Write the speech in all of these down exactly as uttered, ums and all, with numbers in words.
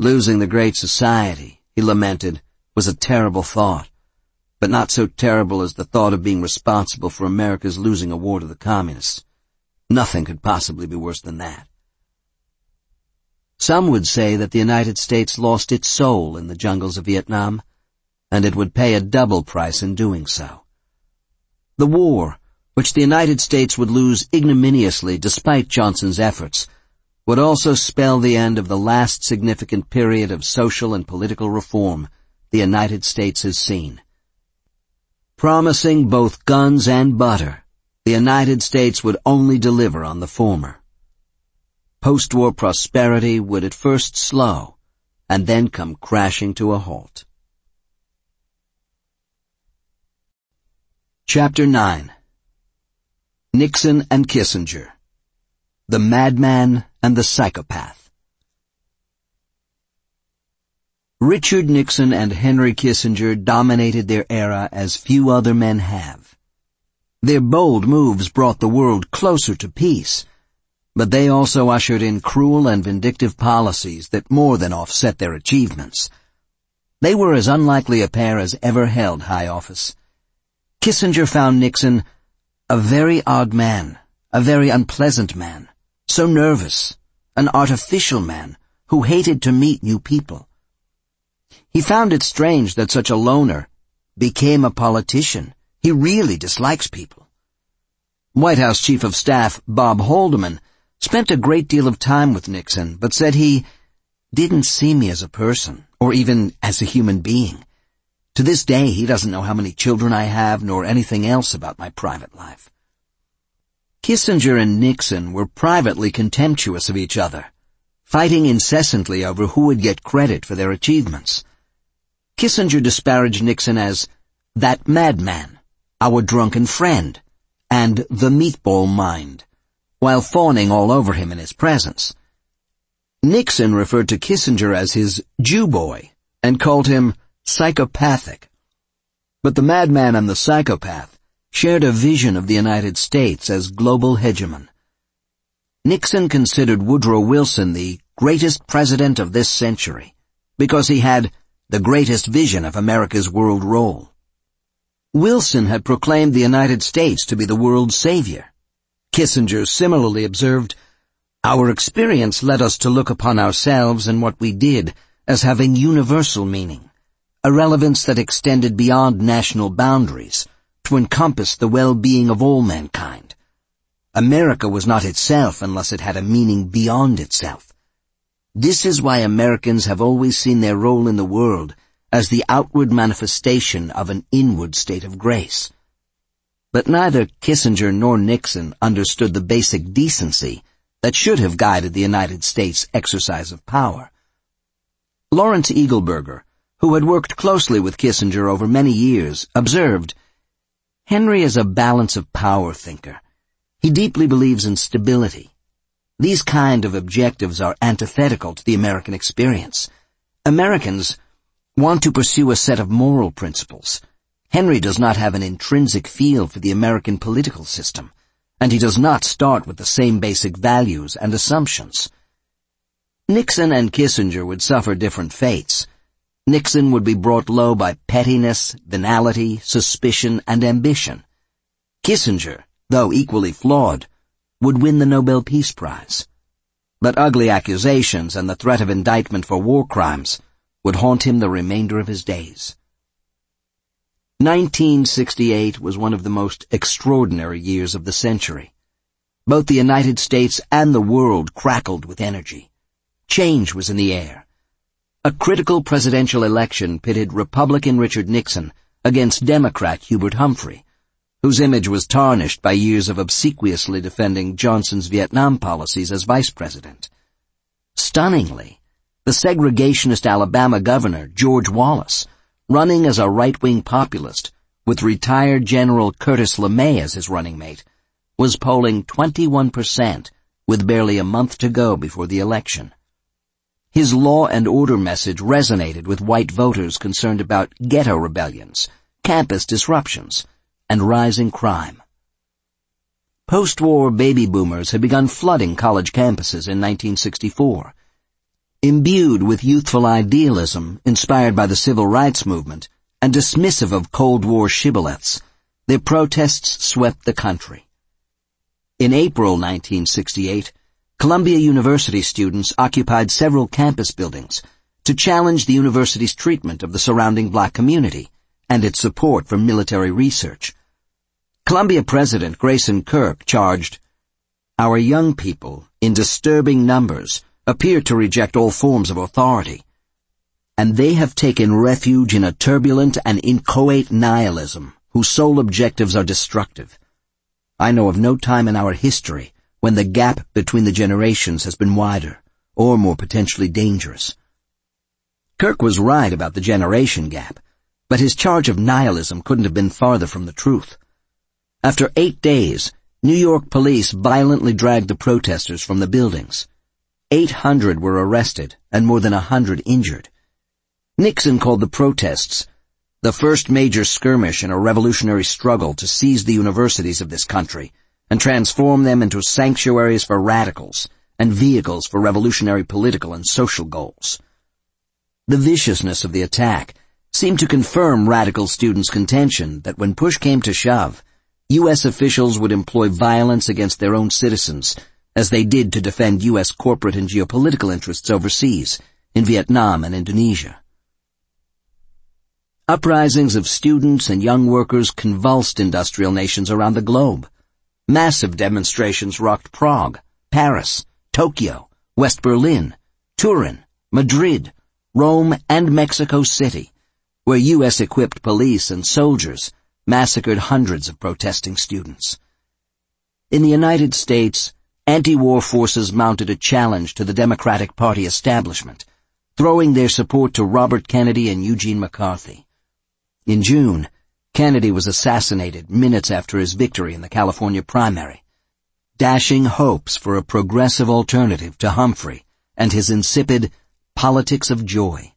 Losing the Great Society, he lamented, was a terrible thought, but not so terrible as the thought of being responsible for America's losing a war to the Communists. Nothing could possibly be worse than that. Some would say that the United States lost its soul in the jungles of Vietnam, and it would pay a double price in doing so. The war, which the United States would lose ignominiously despite Johnson's efforts, would also spell the end of the last significant period of social and political reform the United States has seen. Promising both guns and butter, the United States would only deliver on the former. Post-war prosperity would at first slow, and then come crashing to a halt. Chapter nine. Nixon and Kissinger. The Madman and the Psychopath. Richard Nixon and Henry Kissinger dominated their era as few other men have. Their bold moves brought the world closer to peace, but they also ushered in cruel and vindictive policies that more than offset their achievements. They were as unlikely a pair as ever held high office. Kissinger found Nixon a very odd man, a very unpleasant man, so nervous, an artificial man who hated to meet new people. He found it strange that such a loner became a politician. He really dislikes people. White House Chief of Staff Bob Haldeman spent a great deal of time with Nixon, but said he didn't see me as a person, or even as a human being. To this day, he doesn't know how many children I have, nor anything else about my private life. Kissinger and Nixon were privately contemptuous of each other, fighting incessantly over who would get credit for their achievements. Kissinger disparaged Nixon as that madman, our drunken friend, and the meatball mind, while fawning all over him in his presence. Nixon referred to Kissinger as his Jew boy and called him psychopathic. But the madman and the psychopath shared a vision of the United States as global hegemon. Nixon considered Woodrow Wilson the greatest president of this century because he had the greatest vision of America's world role. Wilson had proclaimed the United States to be the world's savior. Kissinger similarly observed, "Our experience led us to look upon ourselves and what we did as having universal meaning, a relevance that extended beyond national boundaries to encompass the well-being of all mankind. America was not itself unless it had a meaning beyond itself. This is why Americans have always seen their role in the world as the outward manifestation of an inward state of grace." But neither Kissinger nor Nixon understood the basic decency that should have guided the United States' exercise of power. Lawrence Eagleburger, who had worked closely with Kissinger over many years, observed, "Henry is a balance of power thinker. He deeply believes in stability. These kind of objectives are antithetical to the American experience. Americans want to pursue a set of moral principles. Henry does not have an intrinsic feel for the American political system, and he does not start with the same basic values and assumptions." Nixon and Kissinger would suffer different fates. Nixon would be brought low by pettiness, venality, suspicion, and ambition. Kissinger, though equally flawed, would win the Nobel Peace Prize. But ugly accusations and the threat of indictment for war crimes would haunt him the remainder of his days. nineteen sixty-eight was one of the most extraordinary years of the century. Both the United States and the world crackled with energy. Change was in the air. A critical presidential election pitted Republican Richard Nixon against Democrat Hubert Humphrey, whose image was tarnished by years of obsequiously defending Johnson's Vietnam policies as vice president. Stunningly, the segregationist Alabama governor, George Wallace, running as a right-wing populist, with retired General Curtis LeMay as his running mate, was polling twenty-one percent with barely a month to go before the election. His law and order message resonated with white voters concerned about ghetto rebellions, campus disruptions, and rising crime. Post-war baby boomers had begun flooding college campuses in nineteen sixty-four. Imbued with youthful idealism inspired by the civil rights movement and dismissive of Cold War shibboleths, their protests swept the country. In April nineteen sixty-eight, Columbia University students occupied several campus buildings to challenge the university's treatment of the surrounding black community and its support for military research. Columbia President Grayson Kirk charged, "Our young people, in disturbing numbers, appear to reject all forms of authority, and they have taken refuge in a turbulent and inchoate nihilism whose sole objectives are destructive. I know of no time in our history when the gap between the generations has been wider or more potentially dangerous." Kirk was right about the generation gap, but his charge of nihilism couldn't have been farther from the truth. After eight days, New York police violently dragged the protesters from the buildings. Eight hundred were arrested and more than a hundred injured. Nixon called the protests the first major skirmish in a revolutionary struggle to seize the universities of this country and transform them into sanctuaries for radicals and vehicles for revolutionary political and social goals. The viciousness of the attack seemed to confirm radical students' contention that when push came to shove, U S officials would employ violence against their own citizens, as they did to defend U S corporate and geopolitical interests overseas, in Vietnam and Indonesia. Uprisings of students and young workers convulsed industrial nations around the globe. Massive demonstrations rocked Prague, Paris, Tokyo, West Berlin, Turin, Madrid, Rome, and Mexico City, where U S-equipped police and soldiers massacred hundreds of protesting students. In the United States, anti-war forces mounted a challenge to the Democratic Party establishment, throwing their support to Robert Kennedy and Eugene McCarthy. In June, Kennedy was assassinated minutes after his victory in the California primary, dashing hopes for a progressive alternative to Humphrey and his insipid politics of joy.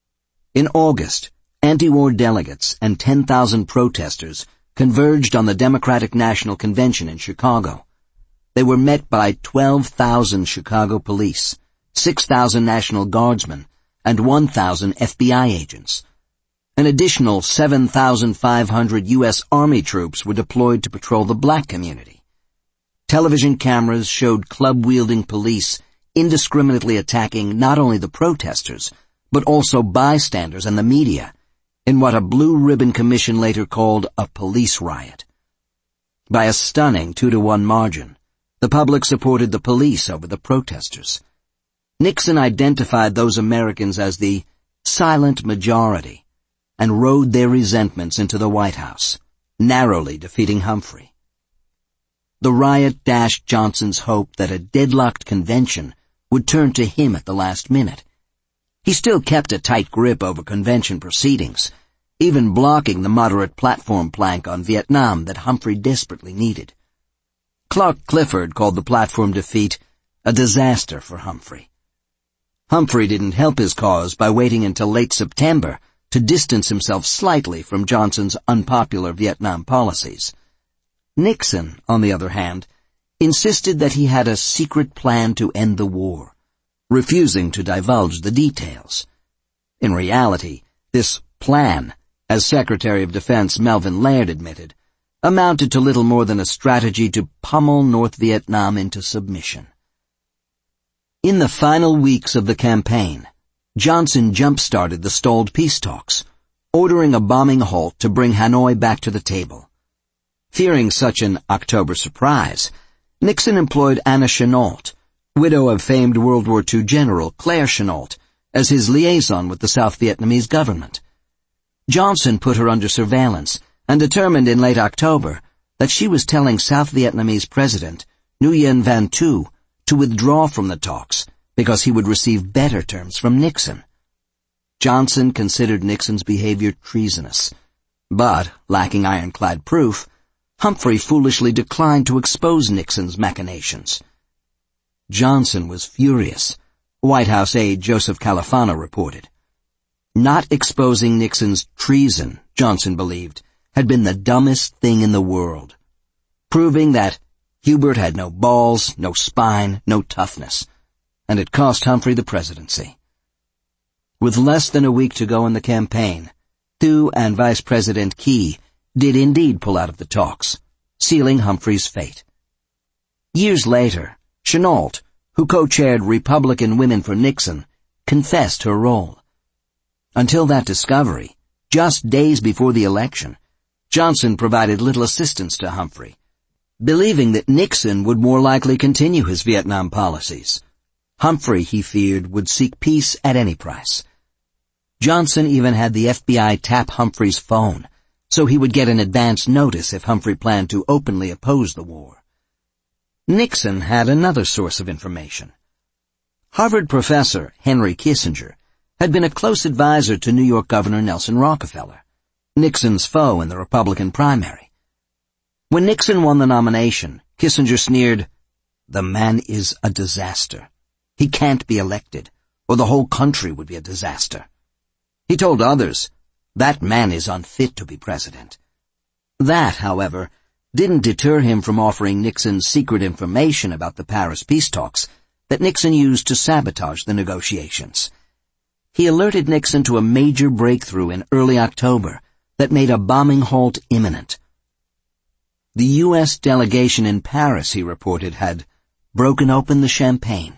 In August, anti-war delegates and ten thousand protesters converged on the Democratic National Convention in Chicago. They were met by twelve thousand Chicago police, six thousand National Guardsmen, and one thousand F B I agents. An additional seven thousand five hundred U S Army troops were deployed to patrol the black community. Television cameras showed club-wielding police indiscriminately attacking not only the protesters, but also bystanders and the media, in what a Blue Ribbon Commission later called a police riot. By a stunning two to one margin, the public supported the police over the protesters. Nixon identified those Americans as the silent majority and rode their resentments into the White House, narrowly defeating Humphrey. The riot dashed Johnson's hope that a deadlocked convention would turn to him at the last minute. He still kept a tight grip over convention proceedings, even blocking the moderate platform plank on Vietnam that Humphrey desperately needed. Clark Clifford called the platform defeat a disaster for Humphrey. Humphrey didn't help his cause by waiting until late September to distance himself slightly from Johnson's unpopular Vietnam policies. Nixon, on the other hand, insisted that he had a secret plan to end the war, refusing to divulge the details. In reality, this plan, as Secretary of Defense Melvin Laird admitted, amounted to little more than a strategy to pummel North Vietnam into submission. In the final weeks of the campaign, Johnson jump-started the stalled peace talks, ordering a bombing halt to bring Hanoi back to the table. Fearing such an October surprise, Nixon employed Anna Chennault, widow of famed World War Two General Claire Chennault, as his liaison with the South Vietnamese government. Johnson put her under surveillance and determined in late October that she was telling South Vietnamese President Nguyen Van Thu to withdraw from the talks because he would receive better terms from Nixon. Johnson considered Nixon's behavior treasonous, but, lacking ironclad proof, Humphrey foolishly declined to expose Nixon's machinations. Johnson was furious, White House aide Joseph Califano reported. Not exposing Nixon's treason, Johnson believed, had been the dumbest thing in the world, proving that Hubert had no balls, no spine, no toughness, and it cost Humphrey the presidency. With less than a week to go in the campaign, Thieu and Vice President Key did indeed pull out of the talks, sealing Humphrey's fate. Years later, Chennault, who co-chaired Republican Women for Nixon, confessed her role. Until that discovery, just days before the election, Johnson provided little assistance to Humphrey, believing that Nixon would more likely continue his Vietnam policies. Humphrey, he feared, would seek peace at any price. Johnson even had the F B I tap Humphrey's phone, so he would get an advance notice if Humphrey planned to openly oppose the war. Nixon had another source of information. Harvard professor Henry Kissinger had been a close advisor to New York Governor Nelson Rockefeller, Nixon's foe in the Republican primary. When Nixon won the nomination, Kissinger sneered, "The man is a disaster. He can't be elected, or the whole country would be a disaster." He told others, "That man is unfit to be president." That, however, didn't deter him from offering Nixon secret information about the Paris peace talks that Nixon used to sabotage the negotiations. He alerted Nixon to a major breakthrough in early October that made a bombing halt imminent. The U S delegation in Paris, he reported, had broken open the champagne.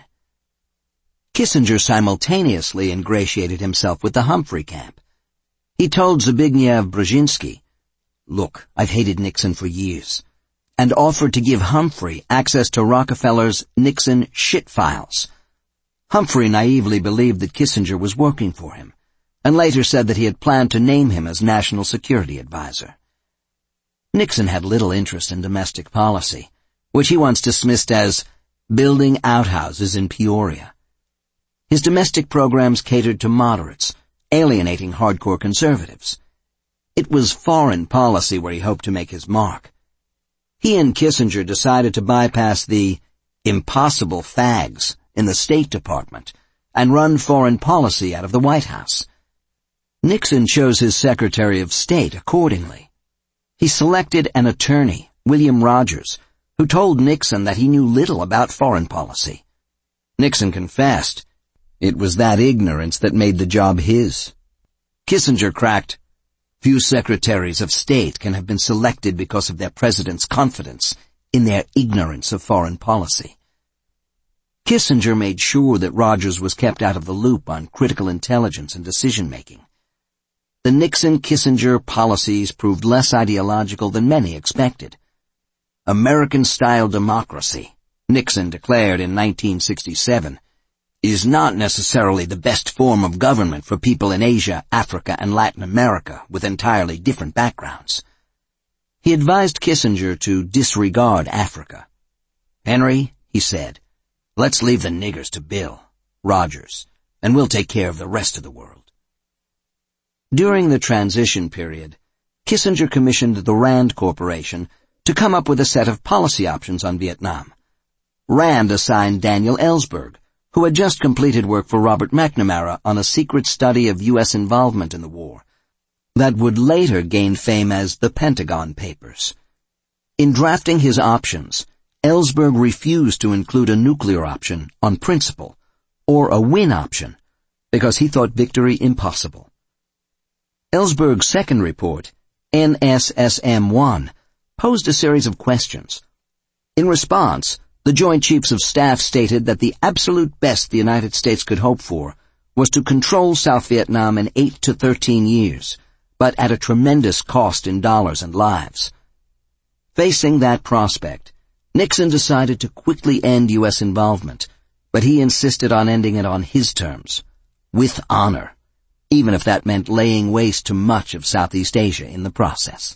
Kissinger simultaneously ingratiated himself with the Humphrey camp. He told Zbigniew Brzezinski, "Look, I've hated Nixon for years," and offered to give Humphrey access to Rockefeller's Nixon shit files. Humphrey naively believed that Kissinger was working for him, and later said that he had planned to name him as National Security Advisor. Nixon had little interest in domestic policy, which he once dismissed as building outhouses in Peoria. His domestic programs catered to moderates, alienating hardcore conservatives. It was foreign policy where he hoped to make his mark. He and Kissinger decided to bypass the impossible fags in the State Department and run foreign policy out of the White House. Nixon chose his Secretary of State accordingly. He selected an attorney, William Rogers, who told Nixon that he knew little about foreign policy. Nixon confessed it was that ignorance that made the job his. Kissinger cracked, "Few secretaries of state can have been selected because of their president's confidence in their ignorance of foreign policy." Kissinger made sure that Rogers was kept out of the loop on critical intelligence and decision-making. The Nixon-Kissinger policies proved less ideological than many expected. "American-style democracy," Nixon declared in nineteen sixty-seven, "is not necessarily the best form of government for people in Asia, Africa, and Latin America with entirely different backgrounds." He advised Kissinger to disregard Africa. "Henry," he said, "let's leave the niggers to Bill, Rogers, and we'll take care of the rest of the world." During the transition period, Kissinger commissioned the Rand Corporation to come up with a set of policy options on Vietnam. Rand assigned Daniel Ellsberg, who had just completed work for Robert McNamara on a secret study of U S involvement in the war, that would later gain fame as the Pentagon Papers. In drafting his options, Ellsberg refused to include a nuclear option on principle, or a win option, because he thought victory impossible. Ellsberg's second report, N S S M one, posed a series of questions. In response, the Joint Chiefs of Staff stated that the absolute best the United States could hope for was to control South Vietnam in eight to thirteen years, but at a tremendous cost in dollars and lives. Facing that prospect, Nixon decided to quickly end U S involvement, but he insisted on ending it on his terms, with honor, even if that meant laying waste to much of Southeast Asia in the process.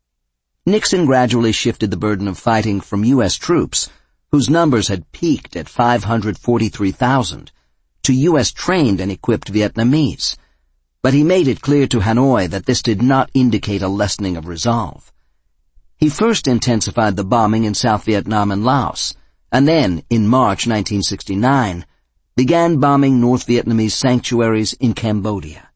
Nixon gradually shifted the burden of fighting from U S troops, whose numbers had peaked at five hundred forty-three thousand, to U S trained and equipped Vietnamese, but he made it clear to Hanoi that this did not indicate a lessening of resolve. He first intensified the bombing in South Vietnam and Laos, and then, in March nineteen sixty-nine, began bombing North Vietnamese sanctuaries in Cambodia.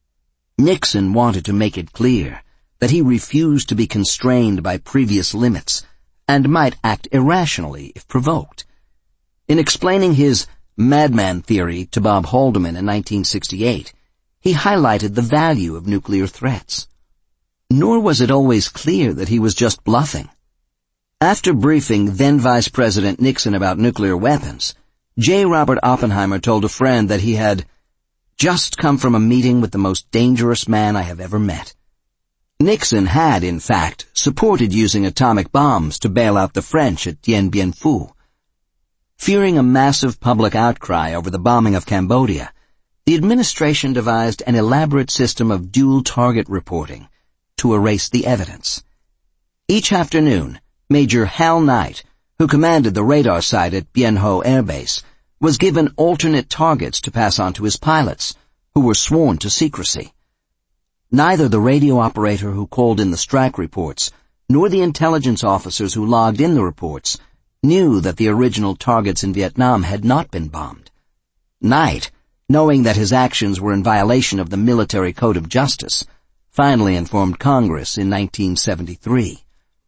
Nixon wanted to make it clear that he refused to be constrained by previous limits and might act irrationally if provoked. In explaining his madman theory to Bob Haldeman in nineteen sixty-eight, he highlighted the value of nuclear threats. Nor was it always clear that he was just bluffing. After briefing then Vice President Nixon about nuclear weapons, J. Robert Oppenheimer told a friend that he had just come from a meeting with the most dangerous man I have ever met. Nixon had, in fact, supported using atomic bombs to bail out the French at Dien Bien Phu. Fearing a massive public outcry over the bombing of Cambodia, the administration devised an elaborate system of dual target reporting to erase the evidence. Each afternoon, Major Hal Knight, who commanded the radar site at Bien Ho Air Base, was given alternate targets to pass on to his pilots, who were sworn to secrecy. Neither the radio operator who called in the strike reports, nor the intelligence officers who logged in the reports, knew that the original targets in Vietnam had not been bombed. Knight, knowing that his actions were in violation of the Military Code of Justice, finally informed Congress in nineteen seventy-three.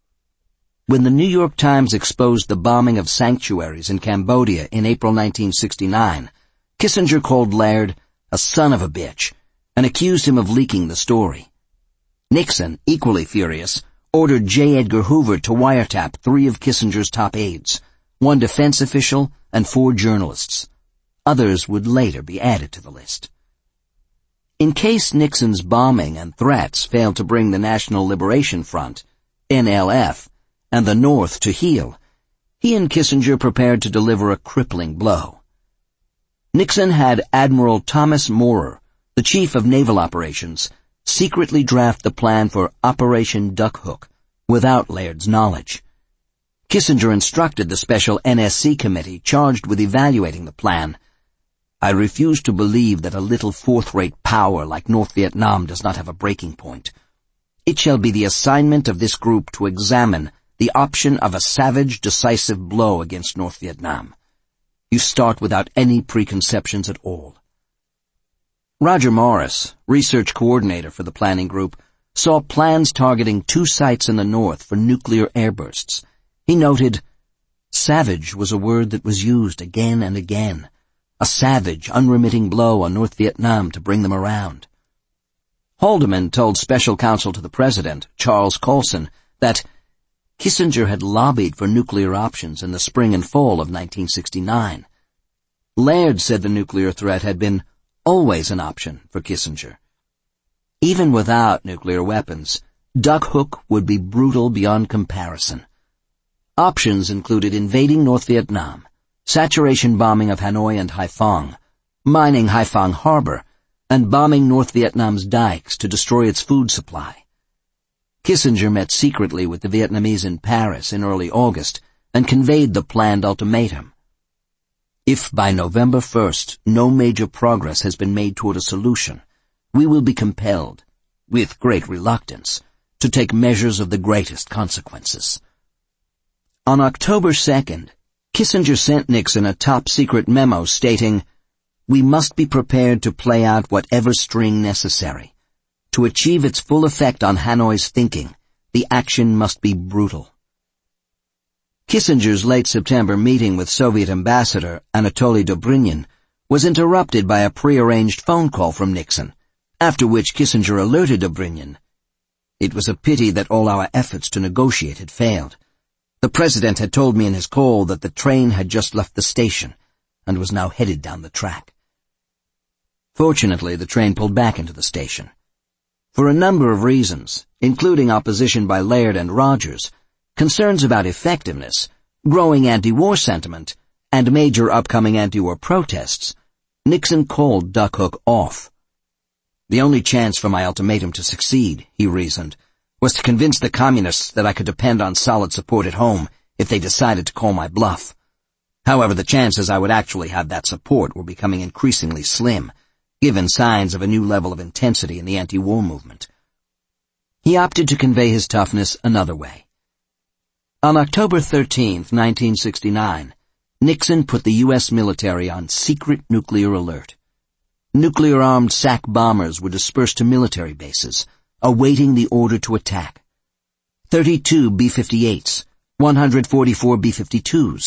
When the New York Times exposed the bombing of sanctuaries in Cambodia in April nineteen sixty-nine, Kissinger called Laird a son of a bitch and accused him of leaking the story. Nixon, equally furious, ordered J. Edgar Hoover to wiretap three of Kissinger's top aides, one defense official and four journalists. Others would later be added to the list. In case Nixon's bombing and threats failed to bring the National Liberation Front, N L F, and the North to heel, he and Kissinger prepared to deliver a crippling blow. Nixon had Admiral Thomas Moorer, the chief of naval operations, secretly draft the plan for Operation Duck Hook without Laird's knowledge. Kissinger instructed the special N S C committee charged with evaluating the plan. I refuse to believe that a little fourth-rate power like North Vietnam does not have a breaking point. It shall be the assignment of this group to examine the option of a savage, decisive blow against North Vietnam. You start without any preconceptions at all. Roger Morris, research coordinator for the planning group, saw plans targeting two sites in the north for nuclear airbursts. He noted, savage was a word that was used again and again. A savage, unremitting blow on North Vietnam to bring them around. Haldeman told special counsel to the president, Charles Colson, that Kissinger had lobbied for nuclear options in the spring and fall of nineteen sixty-nine. Laird said the nuclear threat had been always an option for Kissinger. Even without nuclear weapons, Duck Hook would be brutal beyond comparison. Options included invading North Vietnam, saturation bombing of Hanoi and Haiphong, mining Haiphong Harbor, and bombing North Vietnam's dikes to destroy its food supply. Kissinger met secretly with the Vietnamese in Paris in early August and conveyed the planned ultimatum. If by November first no major progress has been made toward a solution, we will be compelled, with great reluctance, to take measures of the greatest consequences. On October second, Kissinger sent Nixon a top-secret memo stating, we must be prepared to play out whatever string necessary. To achieve its full effect on Hanoi's thinking, the action must be brutal. Kissinger's late September meeting with Soviet Ambassador Anatoly Dobrynin was interrupted by a prearranged phone call from Nixon, after which Kissinger alerted Dobrynin. It was a pity that all our efforts to negotiate had failed. The president had told me in his call that the train had just left the station and was now headed down the track. Fortunately, the train pulled back into the station. For a number of reasons, including opposition by Laird and Rogers, concerns about effectiveness, growing anti-war sentiment, and major upcoming anti-war protests, Nixon called Duck Hook off. The only chance for my ultimatum to succeed, he reasoned, was to convince the communists that I could depend on solid support at home if they decided to call my bluff. However, the chances I would actually have that support were becoming increasingly slim, given signs of a new level of intensity in the anti-war movement. He opted to convey his toughness another way. On October thirteenth, nineteen sixty-nine, Nixon put the U S military on secret nuclear alert. Nuclear-armed S A C bombers were dispersed to military bases, awaiting the order to attack. thirty-two B fifty-eights, one hundred forty-four B fifty-twos,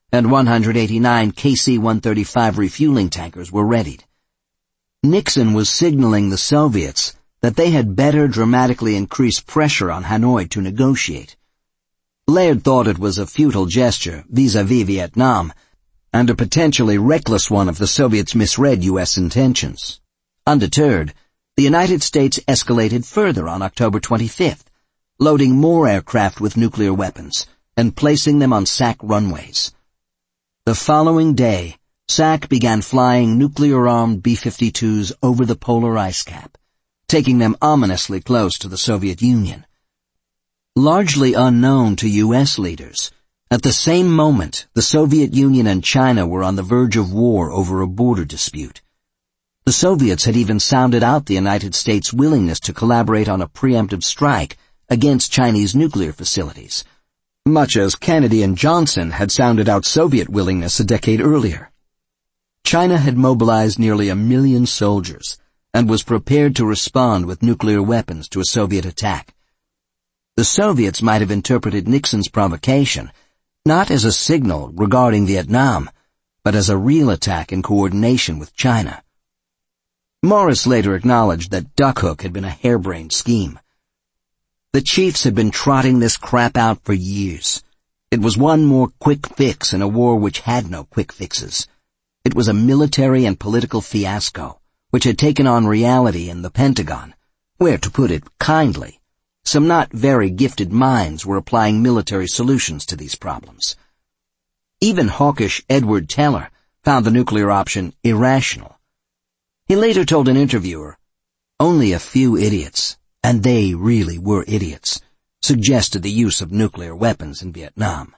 and one hundred eighty-nine K C one thirty-five refueling tankers were readied. Nixon was signaling the Soviets that they had better dramatically increase pressure on Hanoi to negotiate. Laird thought it was a futile gesture vis-à-vis Vietnam, and a potentially reckless one if the Soviets misread U S intentions. Undeterred, the United States escalated further on October twenty-fifth, loading more aircraft with nuclear weapons and placing them on S A C runways. The following day, S A C began flying nuclear-armed B fifty-twos over the polar ice cap, taking them ominously close to the Soviet Union. Largely unknown to U S leaders, at the same moment the Soviet Union and China were on the verge of war over a border dispute. The Soviets had even sounded out the United States' willingness to collaborate on a preemptive strike against Chinese nuclear facilities, much as Kennedy and Johnson had sounded out Soviet willingness a decade earlier. China had mobilized nearly a million soldiers and was prepared to respond with nuclear weapons to a Soviet attack. The Soviets might have interpreted Nixon's provocation not as a signal regarding Vietnam, but as a real attack in coordination with China. Morris later acknowledged that Duck Hook had been a harebrained scheme. The chiefs had been trotting this crap out for years. It was one more quick fix in a war which had no quick fixes. It was a military and political fiasco, which had taken on reality in the Pentagon, where, to put it kindly, some not very gifted minds were applying military solutions to these problems. Even hawkish Edward Teller found the nuclear option irrational. He later told an interviewer, "Only a few idiots, and they really were idiots, suggested the use of nuclear weapons in Vietnam."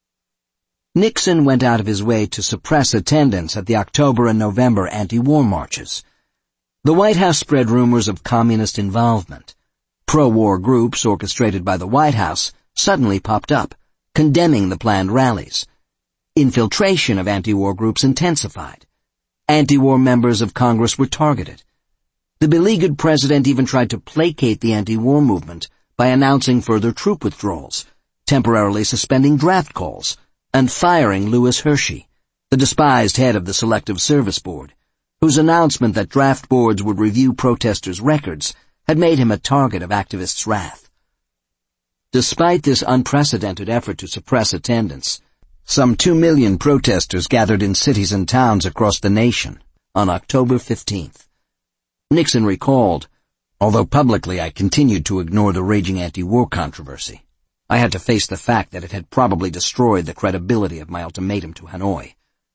Nixon went out of his way to suppress attendance at the October and November anti-war marches. The White House spread rumors of communist involvement. Pro-war groups orchestrated by the White House suddenly popped up, condemning the planned rallies. Infiltration of anti-war groups intensified. Anti-war members of Congress were targeted. The beleaguered president even tried to placate the anti-war movement by announcing further troop withdrawals, temporarily suspending draft calls, and firing Louis Hershey, the despised head of the Selective Service Board, whose announcement that draft boards would review protesters' records had made him a target of activists' wrath. Despite this unprecedented effort to suppress attendance, some two million protesters gathered in cities and towns across the nation on October fifteenth. Nixon recalled, "Although publicly I continued to ignore the raging anti-war controversy, I had to face the fact that it had probably destroyed the credibility of my ultimatum to Hanoi."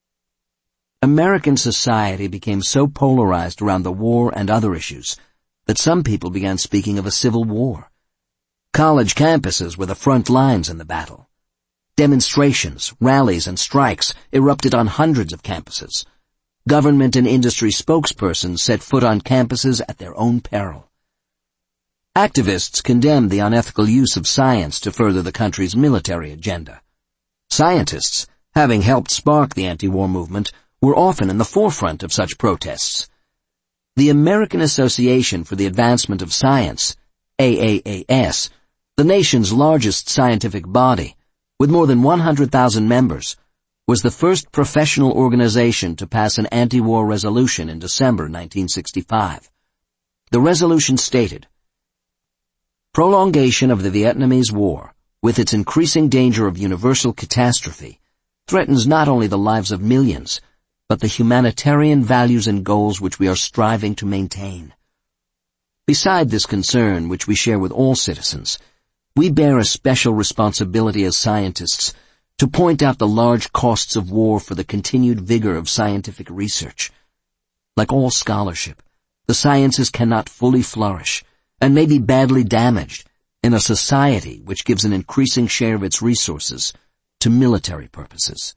American society became so polarized around the war and other issues that some people began speaking of a civil war. College campuses were the front lines in the battle. Demonstrations, rallies, and strikes erupted on hundreds of campuses. Government and industry spokespersons set foot on campuses at their own peril. Activists condemned the unethical use of science to further the country's military agenda. Scientists, having helped spark the anti-war movement, were often in the forefront of such protests. The American Association for the Advancement of Science, A A A S, the nation's largest scientific body, with more than one hundred thousand members, was the first professional organization to pass an anti-war resolution in December nineteen sixty-five. The resolution stated, "Prolongation of the Vietnamese War, with its increasing danger of universal catastrophe, threatens not only the lives of millions, but the humanitarian values and goals which we are striving to maintain. Beside this concern, which we share with all citizens, we bear a special responsibility as scientists to point out the large costs of war for the continued vigor of scientific research. Like all scholarship, the sciences cannot fully flourish and may be badly damaged in a society which gives an increasing share of its resources to military purposes."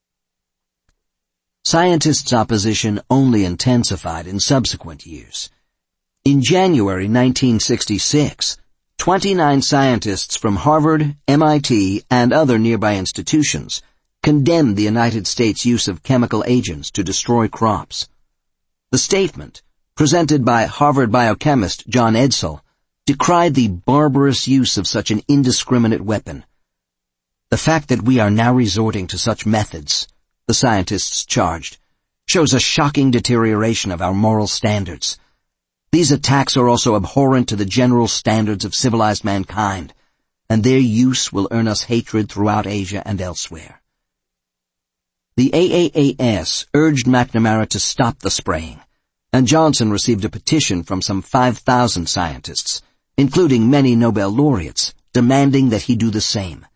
Scientists' opposition only intensified in subsequent years. In January nineteen sixty-six, twenty-nine scientists from Harvard, M I T, and other nearby institutions condemned the United States' use of chemical agents to destroy crops. The statement, presented by Harvard biochemist John Edsall, decried the barbarous use of such an indiscriminate weapon. The fact that we are now resorting to such methods, the scientists charged, shows a shocking deterioration of our moral standards. These attacks are also abhorrent to the general standards of civilized mankind, and their use will earn us hatred throughout Asia and elsewhere. The A A A S urged McNamara to stop the spraying, and Johnson received a petition from some five thousand scientists, including many Nobel laureates, demanding that he do the same.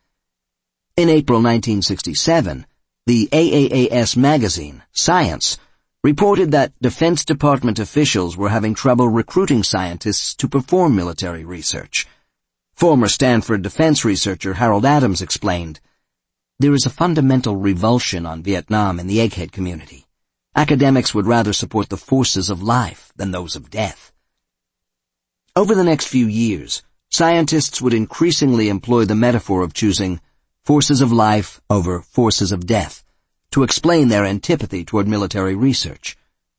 In April nineteen sixty-seven, the A A A S magazine, Science, reported that Defense Department officials were having trouble recruiting scientists to perform military research. Former Stanford defense researcher Harold Adams explained, "There is a fundamental revulsion on Vietnam in the egghead community. Academics would rather support the forces of life than those of death." Over the next few years, scientists would increasingly employ the metaphor of choosing forces of life over forces of death to explain their antipathy toward military research.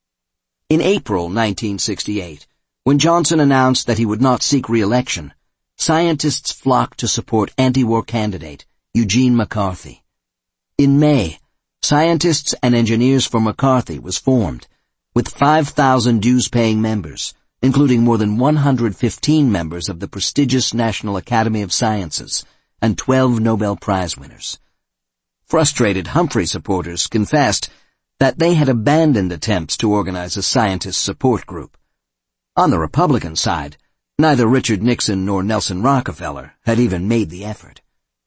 In April nineteen sixty-eight, when Johnson announced that he would not seek re-election, scientists flocked to support anti-war candidate Eugene McCarthy. In May, Scientists and Engineers for McCarthy was formed, with five thousand dues-paying members, including more than one hundred fifteen members of the prestigious National Academy of Sciences and twelve Nobel Prize winners. Frustrated Humphrey supporters confessed that they had abandoned attempts to organize a scientist support group. On the Republican side, neither Richard Nixon nor Nelson Rockefeller had even made the effort.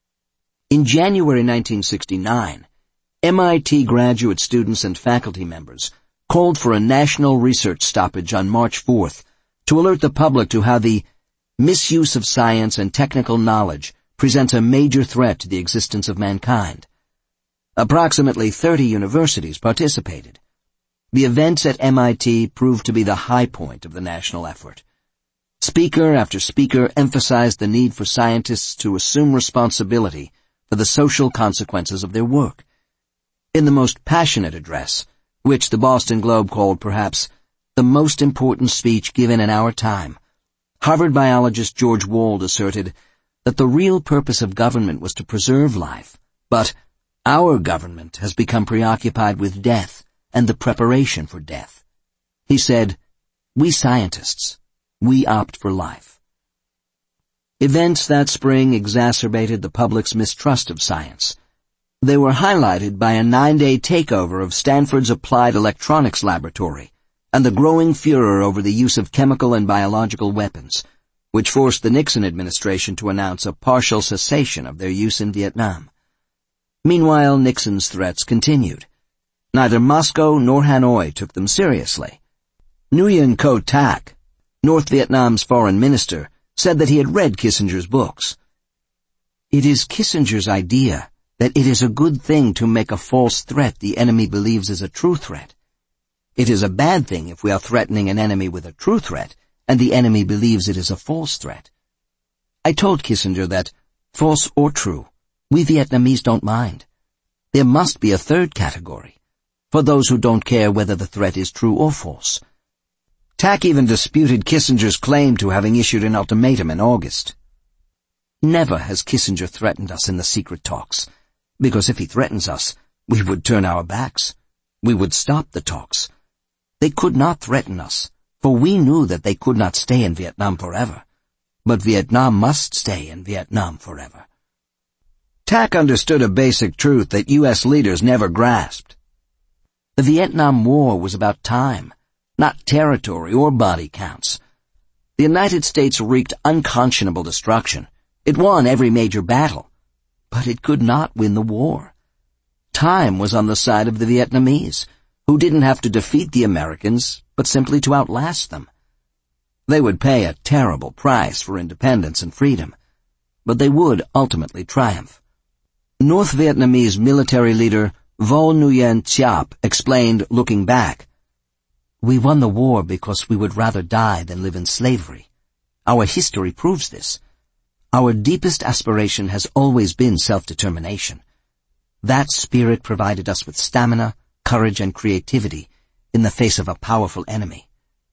In January nineteen sixty-nine, M I T graduate students and faculty members called for a national research stoppage on March fourth to alert the public to how the misuse of science and technical knowledge presents a major threat to the existence of mankind. Approximately thirty universities participated. The events at M I T proved to be the high point of the national effort. Speaker after speaker emphasized the need for scientists to assume responsibility for the social consequences of their work. In the most passionate address, which the Boston Globe called perhaps the most important speech given in our time, Harvard biologist George Wald asserted that the real purpose of government was to preserve life, but our government has become preoccupied with death and the preparation for death. He said, "We scientists, we opt for life." Events that spring exacerbated the public's mistrust of science. They were highlighted by a nine-day takeover of Stanford's Applied Electronics Laboratory and the growing furor over the use of chemical and biological weapons, which forced the Nixon administration to announce a partial cessation of their use in Vietnam. Meanwhile, Nixon's threats continued. Neither Moscow nor Hanoi took them seriously. Nguyen Co Tak, North Vietnam's foreign minister, said that he had read Kissinger's books. "It is Kissinger's idea that it is a good thing to make a false threat the enemy believes is a true threat. It is a bad thing if we are threatening an enemy with a true threat and the enemy believes it is a false threat. I told Kissinger that, false or true, we Vietnamese don't mind. There must be a third category, for those who don't care whether the threat is true or false." Tak even disputed Kissinger's claim to having issued an ultimatum in August. "Never has Kissinger threatened us in the secret talks, because if he threatens us, we would turn our backs. We would stop the talks. They could not threaten us, for we knew that they could not stay in Vietnam forever. But Vietnam must stay in Vietnam forever." Tak understood a basic truth that U S leaders never grasped. The Vietnam War was about time, not territory or body counts. The United States wreaked unconscionable destruction. It won every major battle, but it could not win the war. Time was on the side of the Vietnamese, who didn't have to defeat the Americans, but simply to outlast them. They would pay a terrible price for independence and freedom, but they would ultimately triumph. North Vietnamese military leader Vo Nguyen Thiap explained, looking back, "We won the war because we would rather die than live in slavery. Our history proves this. Our deepest aspiration has always been self-determination. That spirit provided us with stamina, courage, and creativity in the face of a powerful enemy.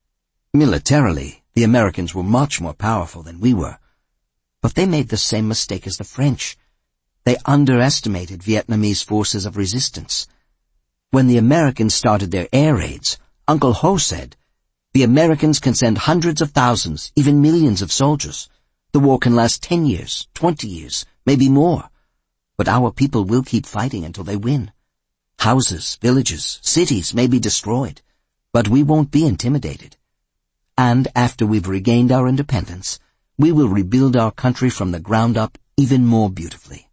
Militarily, the Americans were much more powerful than we were, but they made the same mistake as the French. They underestimated Vietnamese forces of resistance. When the Americans started their air raids, Uncle Ho said, "The Americans can send hundreds of thousands, even millions of soldiers. The war can last ten years, twenty years, maybe more. But our people will keep fighting until they win. Houses, villages, cities may be destroyed, but we won't be intimidated. And after we've regained our independence, we will rebuild our country from the ground up even more beautifully."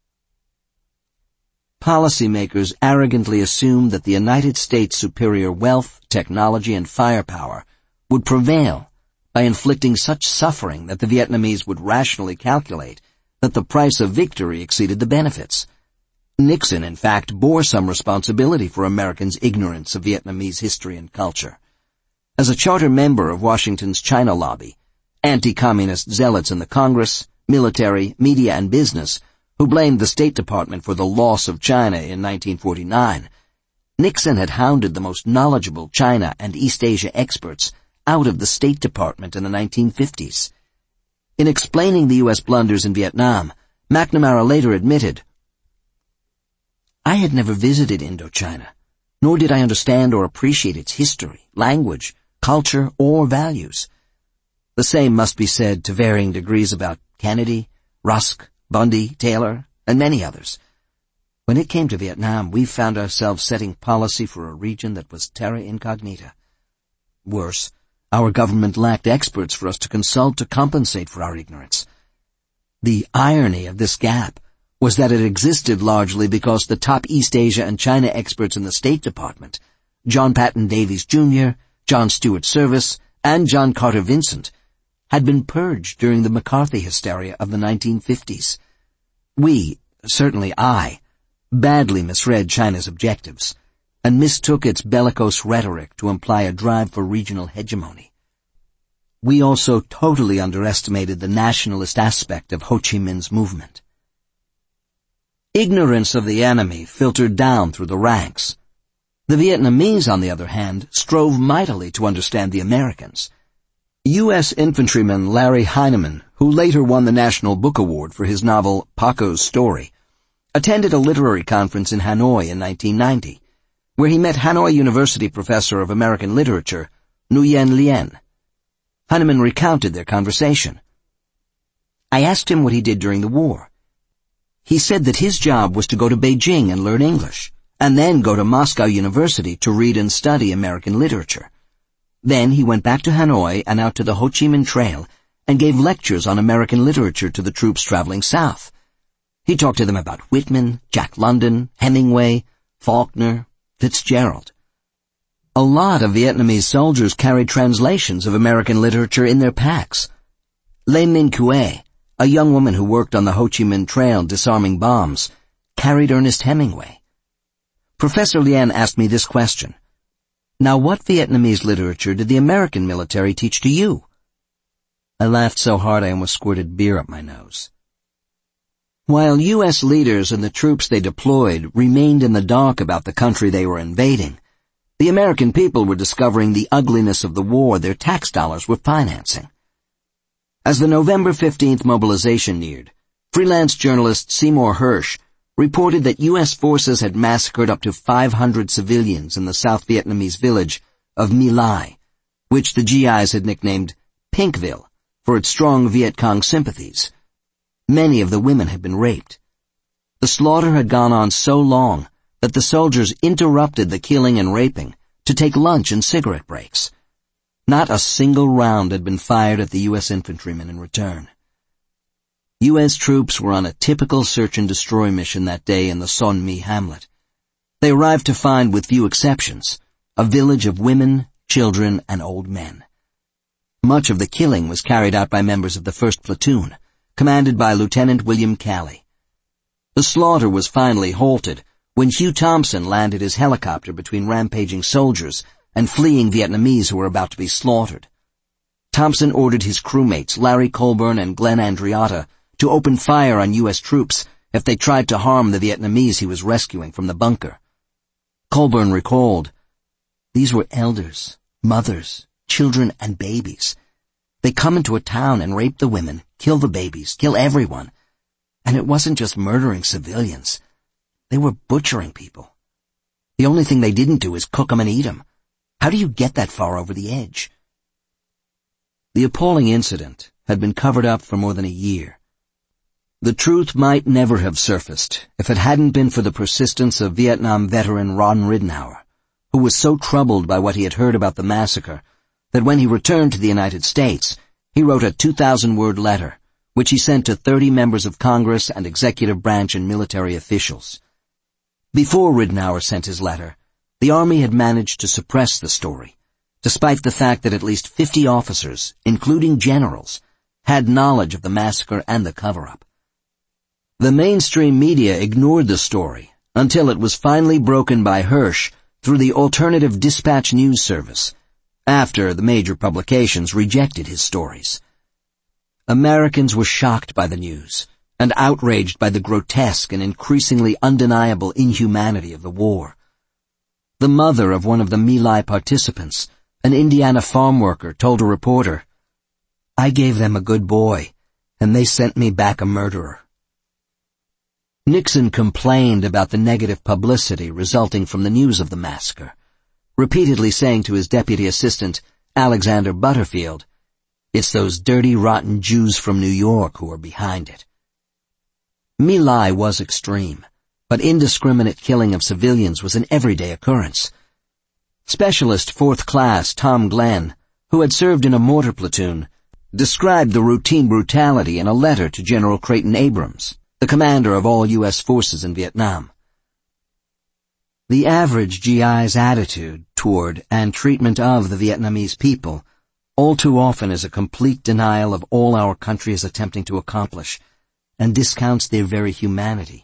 Policymakers arrogantly assumed that the United States' superior wealth, technology, and firepower would prevail by inflicting such suffering that the Vietnamese would rationally calculate that the price of victory exceeded the benefits. Nixon, in fact, bore some responsibility for Americans' ignorance of Vietnamese history and culture. As a charter member of Washington's China lobby, anti-communist zealots in the Congress, military, media, and business who blamed the State Department for the loss of China in nineteen forty-nine, Nixon had hounded the most knowledgeable China and East Asia experts out of the State Department in the nineteen fifties. In explaining the U S blunders in Vietnam, McNamara later admitted, "I had never visited Indochina, nor did I understand or appreciate its history, language, culture, or values." The same must be said to varying degrees about Kennedy, Rusk, Bundy, Taylor, and many others. When it came to Vietnam, we found ourselves setting policy for a region that was terra incognita. Worse, our government lacked experts for us to consult to compensate for our ignorance. The irony of this gap was that it existed largely because the top East Asia and China experts in the State Department, John Patton Davies Junior, John Stewart Service, and John Carter Vincent, had been purged during the McCarthy hysteria of the nineteen fifties. We, certainly I, badly misread China's objectives and mistook its bellicose rhetoric to imply a drive for regional hegemony. We also totally underestimated the nationalist aspect of Ho Chi Minh's movement. Ignorance of the enemy filtered down through the ranks. The Vietnamese, on the other hand, strove mightily to understand the Americans. U S infantryman Larry Heinemann, who later won the National Book Award for his novel Paco's Story, attended a literary conference in Hanoi in nineteen ninety, where he met Hanoi University professor of American literature, Nguyen Lien. Heinemann recounted their conversation. "I asked him what he did during the war. He said that his job was to go to Beijing and learn English, and then go to Moscow University to read and study American literature. Then he went back to Hanoi and out to the Ho Chi Minh Trail and gave lectures on American literature to the troops traveling south. He talked to them about Whitman, Jack London, Hemingway, Faulkner, Fitzgerald. A lot of Vietnamese soldiers carried translations of American literature in their packs. Le Minh Quay, a young woman who worked on the Ho Chi Minh Trail disarming bombs, carried Ernest Hemingway. Professor Lien asked me this question. Now, what Vietnamese literature did the American military teach to you? I laughed so hard I almost squirted beer up my nose. While U S leaders and the troops they deployed remained in the dark about the country they were invading, the American people were discovering the ugliness of the war their tax dollars were financing. As the November fifteenth mobilization neared, freelance journalist Seymour Hersh reported that U S forces had massacred up to five hundred civilians in the South Vietnamese village of My Lai, which the G Is had nicknamed Pinkville for its strong Viet Cong sympathies. Many of the women had been raped. The slaughter had gone on so long that the soldiers interrupted the killing and raping to take lunch and cigarette breaks. Not a single round had been fired at the U S infantrymen in return. U S troops were on a typical search-and-destroy mission that day in the Son Mi hamlet. They arrived to find, with few exceptions, a village of women, children, and old men. Much of the killing was carried out by members of the first Platoon, commanded by Lieutenant William Calley. The slaughter was finally halted when Hugh Thompson landed his helicopter between rampaging soldiers and fleeing Vietnamese who were about to be slaughtered. Thompson ordered his crewmates, Larry Colburn and Glenn Andriotta, to open fire on U S troops if they tried to harm the Vietnamese he was rescuing from the bunker. Colburn recalled, "These were elders, mothers, children, and babies. They come into a town and rape the women, kill the babies, kill everyone. And it wasn't just murdering civilians. They were butchering people. The only thing they didn't do is cook 'em and eat 'em. How do you get that far over the edge? The appalling incident had been covered up for more than a year. The truth might never have surfaced if it hadn't been for the persistence of Vietnam veteran Ron Ridenour, who was so troubled by what he had heard about the massacre that when he returned to the United States, he wrote a two thousand word letter, which he sent to thirty members of Congress and executive branch and military officials. Before Ridenour sent his letter, the Army had managed to suppress the story, despite the fact that at least fifty officers, including generals, had knowledge of the massacre and the cover-up. The mainstream media ignored the story until it was finally broken by Hirsch through the Alternative Dispatch News Service, after the major publications rejected his stories. Americans were shocked by the news and outraged by the grotesque and increasingly undeniable inhumanity of the war. The mother of one of the My Lai participants, an Indiana farm worker, told a reporter, "I gave them a good boy, and they sent me back a murderer." Nixon complained about the negative publicity resulting from the news of the massacre, repeatedly saying to his deputy assistant, Alexander Butterfield, "It's those dirty, rotten Jews from New York who are behind it." My Lai was extreme, but indiscriminate killing of civilians was an everyday occurrence. Specialist fourth Class Tom Glenn, who had served in a mortar platoon, described the routine brutality in a letter to General Creighton Abrams, the commander of all U S forces in Vietnam. The average G I's attitude toward and treatment of the Vietnamese people all too often is a complete denial of all our country is attempting to accomplish, and discounts their very humanity.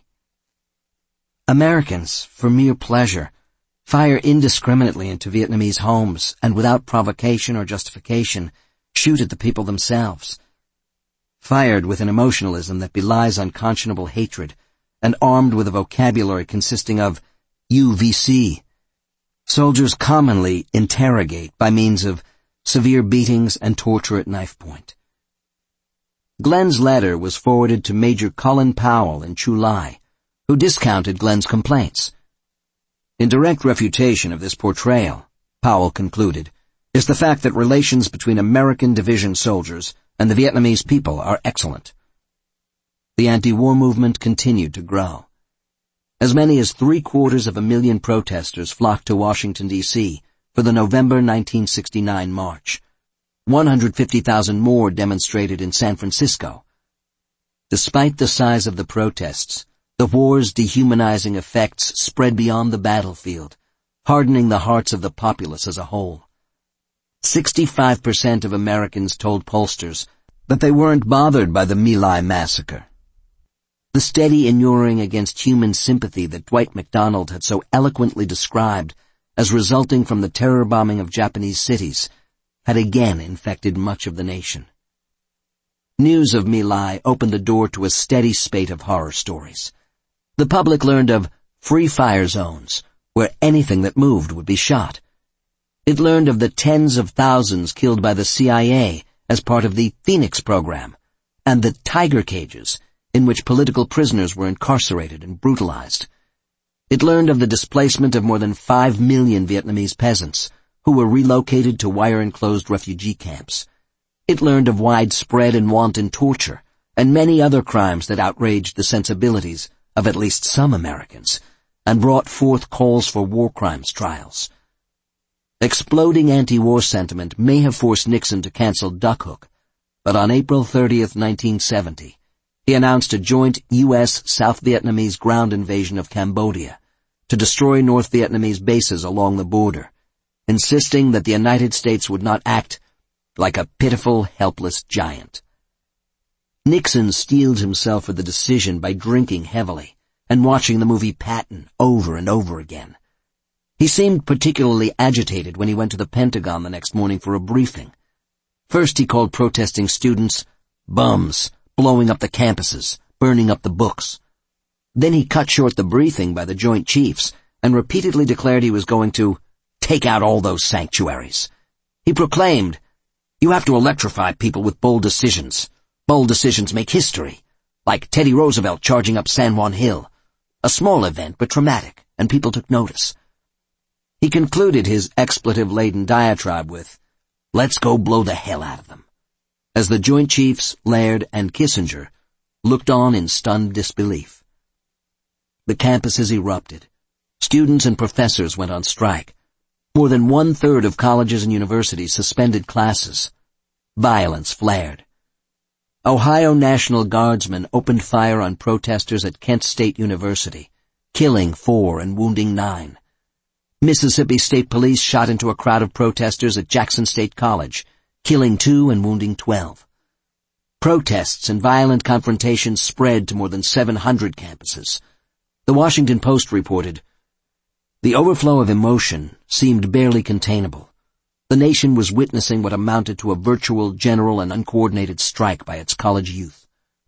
Americans, for mere pleasure, fire indiscriminately into Vietnamese homes and without provocation or justification shoot at the people themselves. Fired with an emotionalism that belies unconscionable hatred and armed with a vocabulary consisting of U V C, soldiers commonly interrogate by means of severe beatings and torture at knife point. Glenn's letter was forwarded to Major Colin Powell in Chu Lai, who discounted Glenn's complaints. In direct refutation of this portrayal, Powell concluded, is the fact that relations between American division soldiers and the Vietnamese people are excellent. The anti-war movement continued to grow. As many as three-quarters of a million protesters flocked to Washington, D C for the November nineteen sixty-nine march. one hundred fifty thousand more demonstrated in San Francisco. Despite the size of the protests, the war's dehumanizing effects spread beyond the battlefield, hardening the hearts of the populace as a whole. Sixty-five percent of Americans told pollsters that they weren't bothered by the My Lai massacre. The steady inuring against human sympathy that Dwight MacDonald had so eloquently described as resulting from the terror bombing of Japanese cities had again infected much of the nation. News of My Lai opened the door to a steady spate of horror stories. The public learned of free fire zones, where anything that moved would be shot. It learned of the tens of thousands killed by the C I A as part of the Phoenix program, and the tiger cages in which political prisoners were incarcerated and brutalized. It learned of the displacement of more than five million Vietnamese peasants who were relocated to wire-enclosed refugee camps. It learned of widespread and wanton torture and many other crimes that outraged the sensibilities of at least some Americans and brought forth calls for war crimes trials. Exploding anti-war sentiment may have forced Nixon to cancel Duck Hook, but on April thirtieth, nineteen seventy, he announced a joint U S South Vietnamese ground invasion of Cambodia to destroy North Vietnamese bases along the border, insisting that the United States would not act like a pitiful, helpless giant. Nixon steeled himself for the decision by drinking heavily and watching the movie Patton over and over again. He seemed particularly agitated when he went to the Pentagon the next morning for a briefing. First he called protesting students bums, blowing up the campuses, burning up the books. Then he cut short the briefing by the Joint Chiefs and repeatedly declared he was going to take out all those sanctuaries. He proclaimed, "You have to electrify people with bold decisions. Bold decisions make history. like Teddy Roosevelt charging up San Juan Hill. A small event, but traumatic, and people took notice. He concluded his expletive-laden diatribe with, "Let's go blow the hell out of them," as the Joint Chiefs, Laird, and Kissinger looked on in stunned disbelief. The campuses erupted. Students and professors went on strike. More than one-third of colleges and universities suspended classes. Violence flared. Ohio National Guardsmen opened fire on protesters at Kent State University, killing four and wounding nine. Mississippi State Police shot into a crowd of protesters at Jackson State College, killing two and wounding twelve. Protests and violent confrontations spread to more than seven hundred campuses. The Washington Post reported, "The overflow of emotion seemed barely containable. The nation was witnessing what amounted to a virtual, general, and uncoordinated strike by its college youth."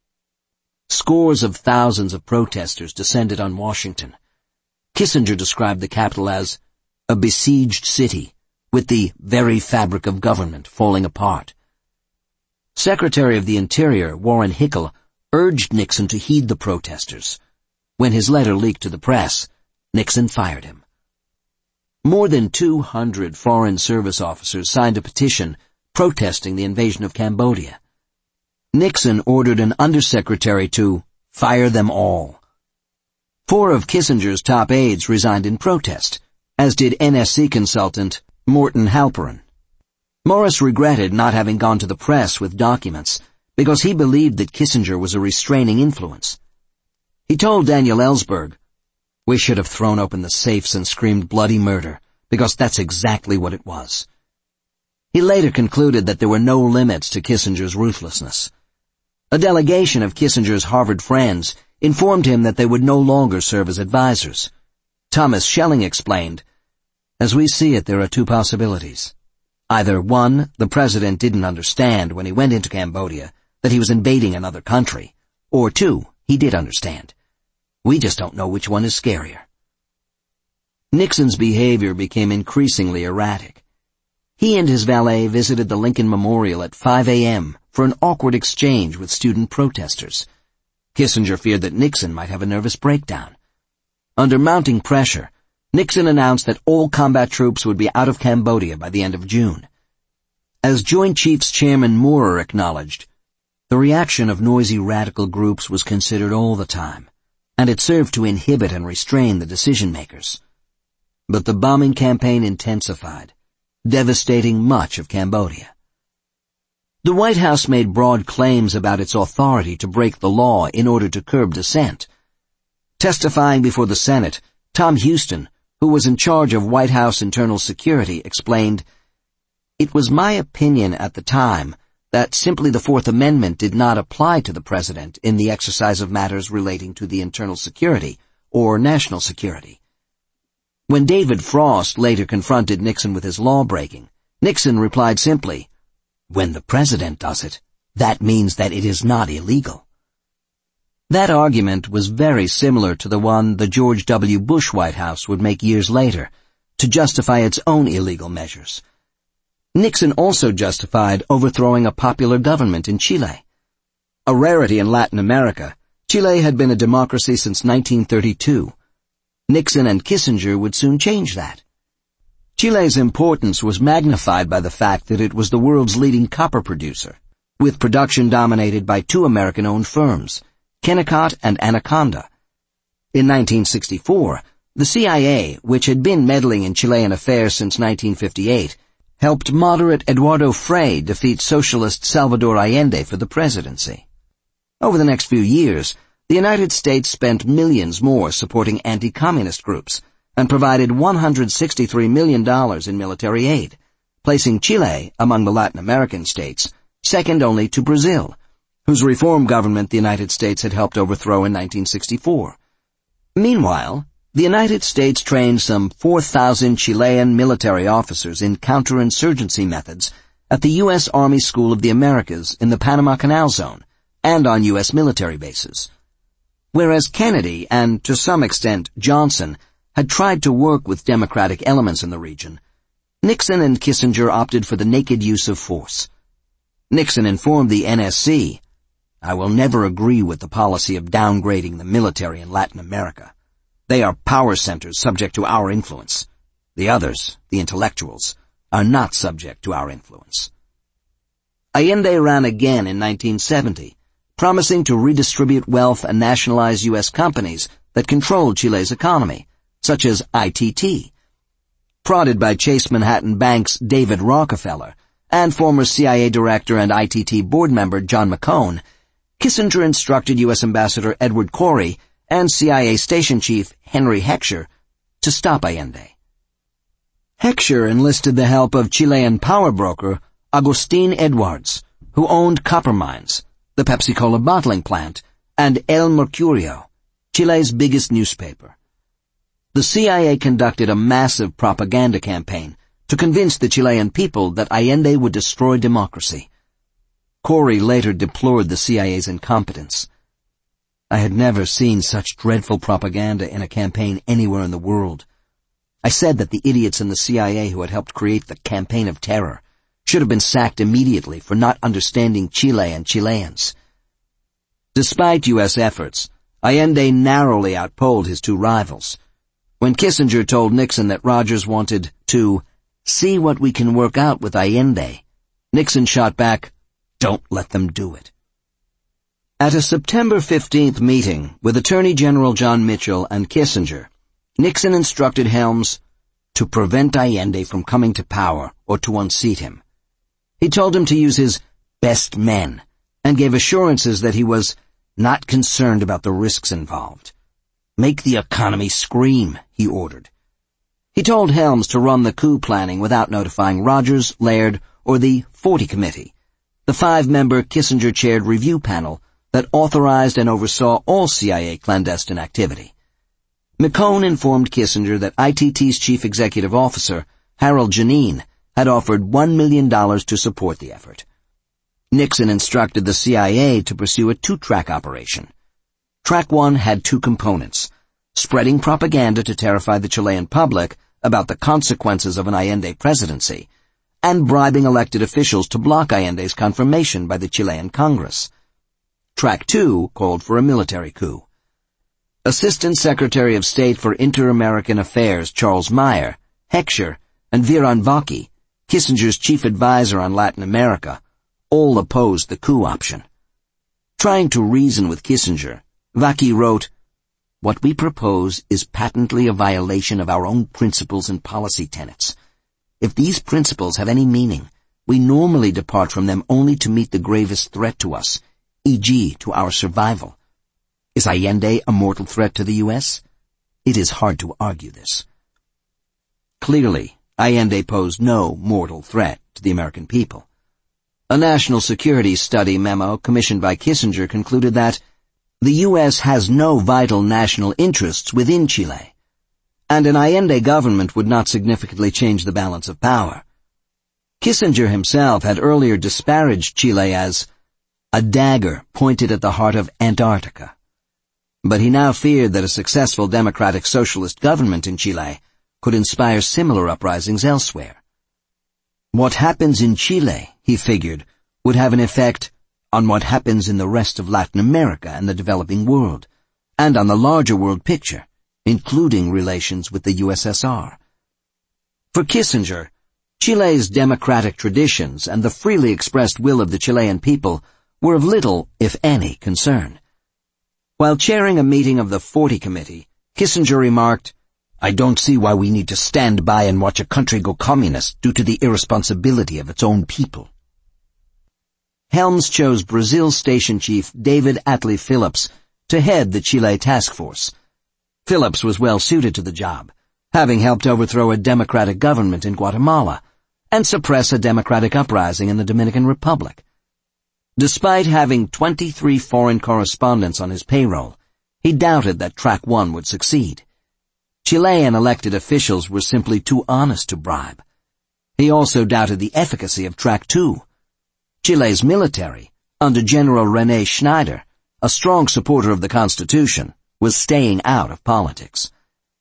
Scores of thousands of protesters descended on Washington. Kissinger described the capital as a besieged city, with the very fabric of government falling apart. Secretary of the Interior, Warren Hickel, urged Nixon to heed the protesters. When his letter leaked to the press, Nixon fired him. More than two hundred Foreign Service officers signed a petition protesting the invasion of Cambodia. Nixon ordered an undersecretary to fire them all. Four of Kissinger's top aides resigned in protest, as did N S C consultant Morton Halperin. Morris regretted not having gone to the press with documents because he believed that Kissinger was a restraining influence. He told Daniel Ellsberg, "We should have thrown open the safes and screamed bloody murder, because that's exactly what it was." He later concluded that there were no limits to Kissinger's ruthlessness. A delegation of Kissinger's Harvard friends informed him that they would no longer serve as advisors. Thomas Schelling explained, "As we see it, there are two possibilities. Either one, the president didn't understand when he went into Cambodia that he was invading another country, or two, he did understand. We just don't know which one is scarier." Nixon's behavior became increasingly erratic. He and his valet visited the Lincoln Memorial at five a m for an awkward exchange with student protesters. Kissinger feared that Nixon might have a nervous breakdown. Under mounting pressure, Nixon announced that all combat troops would be out of Cambodia by the end of June. As Joint Chiefs Chairman Moorer acknowledged, the reaction of noisy radical groups was considered all the time, and it served to inhibit and restrain the decision-makers. But the bombing campaign intensified, devastating much of Cambodia. The White House made broad claims about its authority to break the law in order to curb dissent. Testifying before the Senate, Tom Houston, who was in charge of White House internal security, explained, "It was my opinion at the time that simply the Fourth Amendment did not apply to the President in the exercise of matters relating to the internal security or national security." When David Frost later confronted Nixon with his law-breaking, Nixon replied simply, "When the President does it, that means that it is not illegal." That argument was very similar to the one the George W. Bush White House would make years later to justify its own illegal measures. Nixon also justified overthrowing a popular government in Chile. A rarity in Latin America, Chile had been a democracy since nineteen thirty-two. Nixon and Kissinger would soon change that. Chile's importance was magnified by the fact that it was the world's leading copper producer, with production dominated by two American-owned firms, Kennecott and Anaconda. In nineteen sixty-four, the C I A, which had been meddling in Chilean affairs since nineteen fifty-eight, helped moderate Eduardo Frei defeat socialist Salvador Allende for the presidency. Over the next few years, the United States spent millions more supporting anti-communist groups, and provided one hundred sixty-three million dollars in military aid, placing Chile among the Latin American states, second only to Brazil, whose reform government the United States had helped overthrow in nineteen sixty-four. Meanwhile, the United States trained some four thousand Chilean military officers in counterinsurgency methods at the U S Army School of the Americas in the Panama Canal Zone and on U S military bases. Whereas Kennedy and, to some extent, Johnson had tried to work with democratic elements in the region, Nixon and Kissinger opted for the naked use of force. Nixon informed the N S C, I will never agree with the policy of downgrading the military in Latin America. They are power centers subject to our influence. The others, the intellectuals, are not subject to our influence. Allende ran again in nineteen seventy, promising to redistribute wealth and nationalize U S companies that controlled Chile's economy, such as I T T. Prodded by Chase Manhattan Bank's David Rockefeller and former C I A director and I T T board member John McCone, Kissinger instructed U S Ambassador Edward Corey and C I A station chief Henry Heckscher to stop Allende. Heckscher enlisted the help of Chilean power broker Agustín Edwards, who owned copper mines, the Pepsi-Cola bottling plant, and El Mercurio, Chile's biggest newspaper. The C I A conducted a massive propaganda campaign to convince the Chilean people that Allende would destroy democracy. Corey later deplored the C I A's incompetence. I had never seen such dreadful propaganda in a campaign anywhere in the world. I said that the idiots in the C I A who had helped create the campaign of terror should have been sacked immediately for not understanding Chile and Chileans. Despite U S efforts, Allende narrowly outpolled his two rivals. When Kissinger told Nixon that Rogers wanted to see what we can work out with Allende, Nixon shot back, "Don't let them do it." At a September fifteenth meeting with Attorney General John Mitchell and Kissinger, Nixon instructed Helms to prevent Allende from coming to power or to unseat him. He told him to use his best men and gave assurances that he was not concerned about the risks involved. "Make the economy scream," he ordered. He told Helms to run the coup planning without notifying Rogers, Laird, or the Forty Committee, the five-member Kissinger-chaired review panel that authorized and oversaw all C I A clandestine activity. McCone informed Kissinger that I T T's chief executive officer, Harold Janine, had offered one million dollars to support the effort. Nixon instructed the C I A to pursue a two-track operation. Track one had two components: spreading propaganda to terrify the Chilean public about the consequences of an Allende presidency, and bribing elected officials to block Allende's confirmation by the Chilean Congress. Track two called for a military coup. Assistant Secretary of State for Inter-American Affairs Charles Meyer, Heckscher, and Viran Vaki, Kissinger's chief advisor on Latin America, all opposed the coup option. Trying to reason with Kissinger, Vaki wrote, "What we propose is patently a violation of our own principles and policy tenets. If these principles have any meaning, we normally depart from them only to meet the gravest threat to us, for example to our survival. Is Allende a mortal threat to the U S? It is hard to argue this." Clearly, Allende posed no mortal threat to the American people. A national security study memo commissioned by Kissinger concluded that the U S has no vital national interests within Chile, and an Allende government would not significantly change the balance of power. Kissinger himself had earlier disparaged Chile as a dagger pointed at the heart of Antarctica. But he now feared that a successful democratic socialist government in Chile could inspire similar uprisings elsewhere. What happens in Chile, he figured, would have an effect on what happens in the rest of Latin America and the developing world, and on the larger world picture, including relations with the U S S R. For Kissinger, Chile's democratic traditions and the freely expressed will of the Chilean people were of little, if any, concern. While chairing a meeting of the Forty Committee, Kissinger remarked, "I don't see why we need to stand by and watch a country go communist due to the irresponsibility of its own people." Helms chose Brazil station chief David Atlee Phillips to head the Chile task force. Phillips was well suited to the job, having helped overthrow a democratic government in Guatemala and suppress a democratic uprising in the Dominican Republic. Despite having twenty-three foreign correspondents on his payroll, he doubted that Track One would succeed. Chilean elected officials were simply too honest to bribe. He also doubted the efficacy of Track Two. Chile's military, under General René Schneider, a strong supporter of the Constitution, was staying out of politics.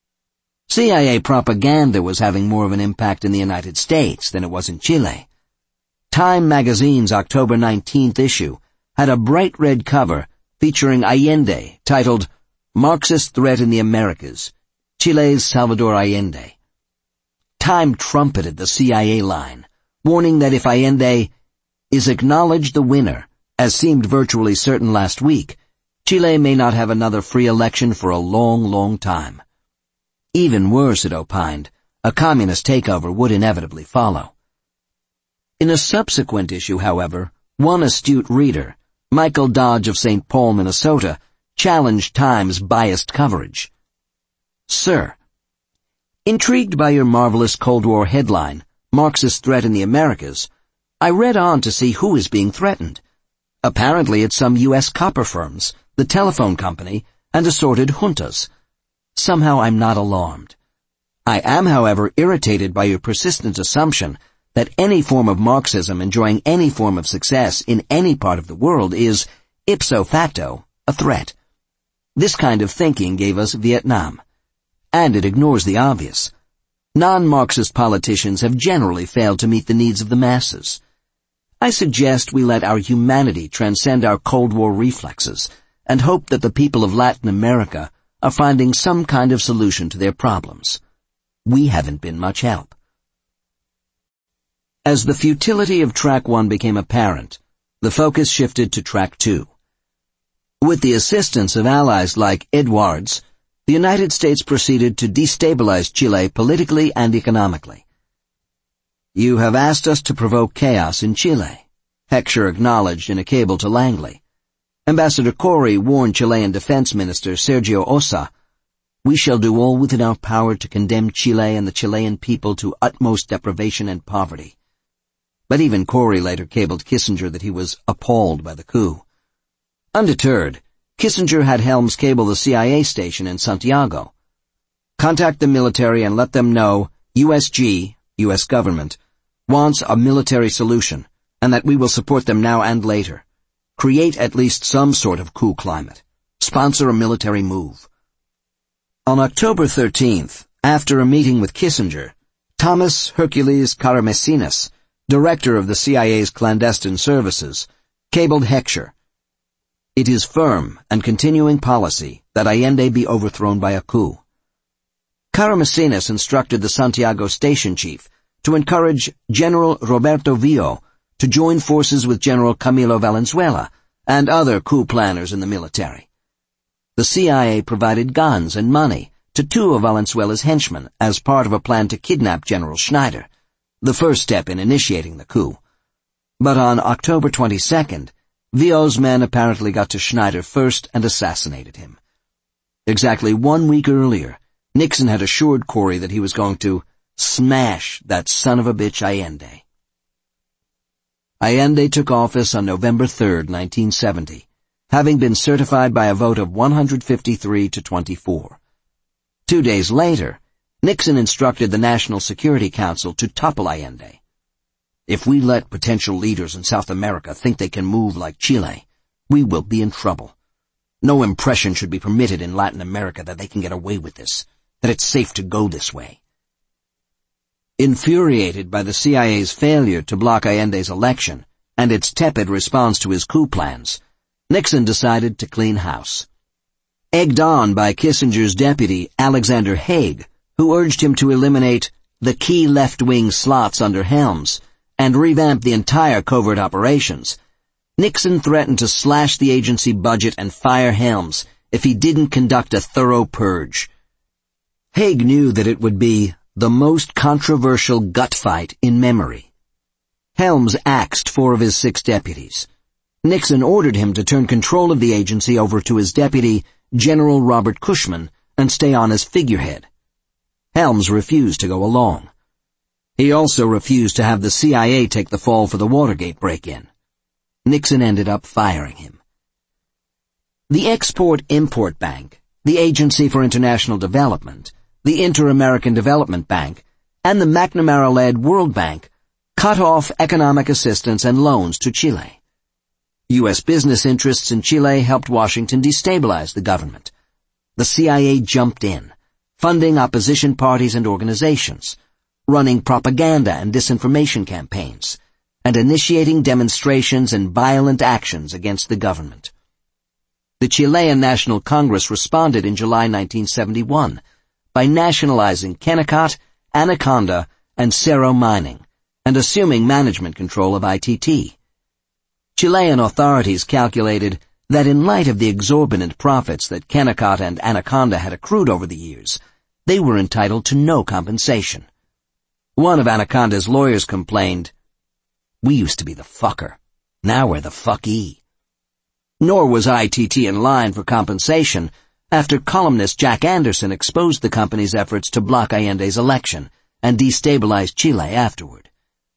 C I A propaganda was having more of an impact in the United States than it was in Chile. Time magazine's October nineteenth issue had a bright red cover featuring Allende titled Marxist Threat in the Americas, Chile's Salvador Allende. Time trumpeted the C I A line, warning that if Allende is acknowledged the winner, as seemed virtually certain last week, Chile may not have another free election for a long, long time. Even worse, it opined, a communist takeover would inevitably follow. In a subsequent issue, however, one astute reader, Michael Dodge of Saint Paul, Minnesota, challenged Time's biased coverage. Sir, intrigued by your marvelous Cold War headline, Marxist Threat in the Americas, I read on to see who is being threatened. Apparently it's some U S copper firms, the telephone company, and assorted juntas. Somehow I'm not alarmed. I am, however, irritated by your persistent assumption that any form of Marxism enjoying any form of success in any part of the world is, ipso facto, a threat. This kind of thinking gave us Vietnam. And it ignores the obvious. Non-Marxist politicians have generally failed to meet the needs of the masses. I suggest we let our humanity transcend our Cold War reflexes and hope that the people of Latin America are finding some kind of solution to their problems. We haven't been much help. As the futility of Track one became apparent, the focus shifted to Track two. With the assistance of allies like Edwards, the United States proceeded to destabilize Chile politically and economically. You have asked us to provoke chaos in Chile, Heckscher acknowledged in a cable to Langley. Ambassador Corey warned Chilean Defense Minister Sergio Ossa, we shall do all within our power to condemn Chile and the Chilean people to utmost deprivation and poverty. But even Corey later cabled Kissinger that he was appalled by the coup. Undeterred, Kissinger had Helms cable the C I A station in Santiago. Contact the military and let them know U S G, U S government, wants a military solution, and that we will support them now and later. Create at least some sort of coup climate. Sponsor a military move. On October thirteenth, after a meeting with Kissinger, Thomas Hercules Karamessinas, director of the C I A's clandestine services, cabled Heckscher. It is firm and continuing policy that Allende be overthrown by a coup. Karamessinas instructed the Santiago station chief to encourage General Roberto Vio to join forces with General Camilo Valenzuela and other coup planners in the military. The C I A provided guns and money to two of Valenzuela's henchmen as part of a plan to kidnap General Schneider, the first step in initiating the coup. But on October twenty-second, Vio's men apparently got to Schneider first and assassinated him. Exactly one week earlier, Nixon had assured Corey that he was going to smash that son of a bitch Allende. Allende took office on November third, nineteen seventy, having been certified by a vote of one hundred fifty-three to twenty-four. Two days later, Nixon instructed the National Security Council to topple Allende. If we let potential leaders in South America think they can move like Chile, we will be in trouble. No impression should be permitted in Latin America that they can get away with this, that it's safe to go this way. Infuriated by the C I A's failure to block Allende's election and its tepid response to his coup plans, Nixon decided to clean house. Egged on by Kissinger's deputy, Alexander Haig, who urged him to eliminate the key left-wing slots under Helms and revamp the entire covert operations, Nixon threatened to slash the agency budget and fire Helms if he didn't conduct a thorough purge. Haig knew that it would be the most controversial gut fight in memory. Helms axed four of his six deputies. Nixon ordered him to turn control of the agency over to his deputy, General Robert Cushman, and stay on as figurehead. Helms refused to go along. He also refused to have the C I A take the fall for the Watergate break-in. Nixon ended up firing him. The Export-Import Bank, the Agency for International Development, the Inter-American Development Bank, and the McNamara-led World Bank cut off economic assistance and loans to Chile. U S business interests in Chile helped Washington destabilize the government. The C I A jumped in, funding opposition parties and organizations, running propaganda and disinformation campaigns, and initiating demonstrations and violent actions against the government. The Chilean National Congress responded in July nineteen seventy-one by nationalizing Kennecott, Anaconda, and Cerro Mining, and assuming management control of I T T. Chilean authorities calculated that in light of the exorbitant profits that Kennecott and Anaconda had accrued over the years, they were entitled to no compensation. One of Anaconda's lawyers complained, "We used to be the fucker. Now we're the fuckee." Nor was I T T in line for compensation after columnist Jack Anderson exposed the company's efforts to block Allende's election and destabilize Chile afterward.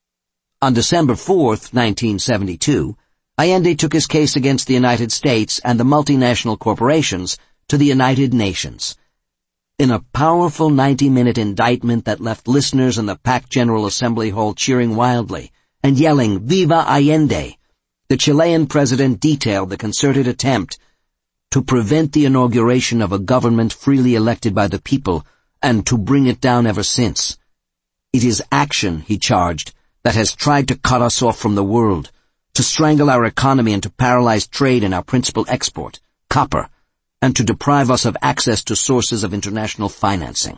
On December fourth, nineteen seventy-two, Allende took his case against the United States and the multinational corporations to the United Nations. In a powerful ninety-minute indictment that left listeners in the packed General Assembly Hall cheering wildly and yelling, "Viva Allende!" the Chilean president detailed the concerted attempt to prevent the inauguration of a government freely elected by the people and to bring it down ever since. It is action, he charged, that has tried to cut us off from the world, to strangle our economy and to paralyze trade in our principal export, copper, and to deprive us of access to sources of international financing.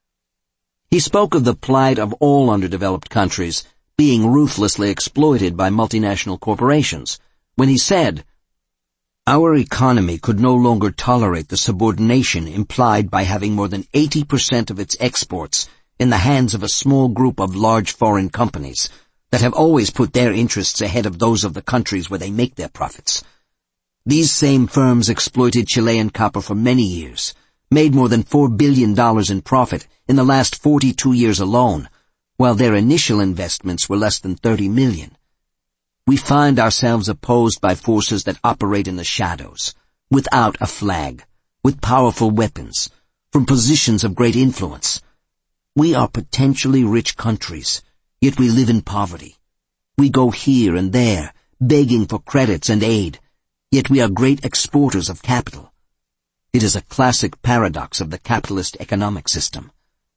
He spoke of the plight of all underdeveloped countries being ruthlessly exploited by multinational corporations when he said, "Our economy could no longer tolerate the subordination implied by having more than eighty percent of its exports in the hands of a small group of large foreign companies that have always put their interests ahead of those of the countries where they make their profits. These same firms exploited Chilean copper for many years, made more than four billion dollars in profit in the last forty-two years alone, while their initial investments were less than thirty million dollars. We find ourselves opposed by forces that operate in the shadows, without a flag, with powerful weapons, from positions of great influence. We are potentially rich countries, yet we live in poverty. We go here and there, begging for credits and aid, yet we are great exporters of capital. It is a classic paradox of the capitalist economic system."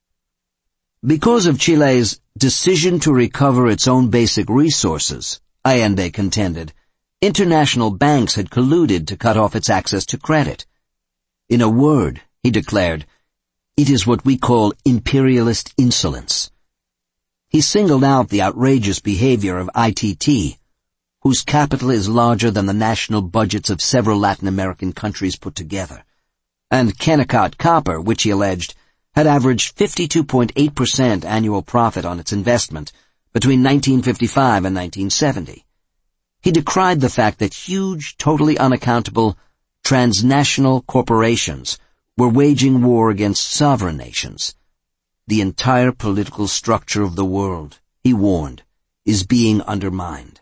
Because of Chile's decision to recover its own basic resources, Allende contended, international banks had colluded to cut off its access to credit. In a word, he declared, it is what we call imperialist insolence. He singled out the outrageous behavior of I T T, whose capital is larger than the national budgets of several Latin American countries put together, and Kennecott Copper, which he alleged had averaged fifty-two point eight percent annual profit on its investment between nineteen fifty-five and nineteen seventy. He decried the fact that huge, totally unaccountable, transnational corporations were waging war against sovereign nations. The entire political structure of the world, he warned, is being undermined.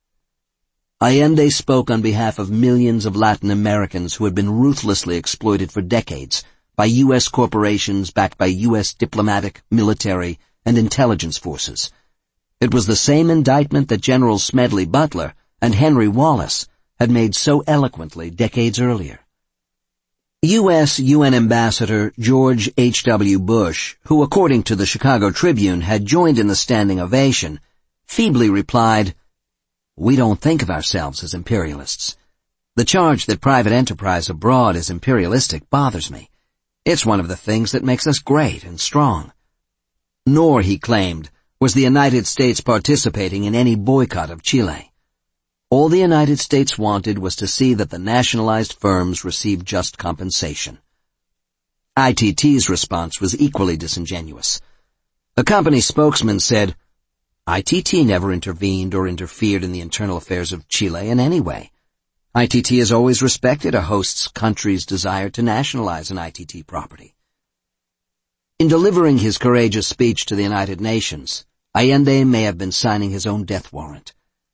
Allende spoke on behalf of millions of Latin Americans who had been ruthlessly exploited for decades by U S corporations backed by U S diplomatic, military, and intelligence forces. It was the same indictment that General Smedley Butler and Henry Wallace had made so eloquently decades earlier. U S U N Ambassador George H W Bush, who according to the Chicago Tribune had joined in the standing ovation, feebly replied, "We don't think of ourselves as imperialists. The charge that private enterprise abroad is imperialistic bothers me. It's one of the things that makes us great and strong." Nor, he claimed, was the United States participating in any boycott of Chile. All the United States wanted was to see that the nationalized firms received just compensation. I T T's response was equally disingenuous. A company spokesman said, I T T never intervened or interfered in the internal affairs of Chile in any way. I T T has always respected a host's country's desire to nationalize an I T T property. In delivering his courageous speech to the United Nations, Allende may have been signing his own death warrant.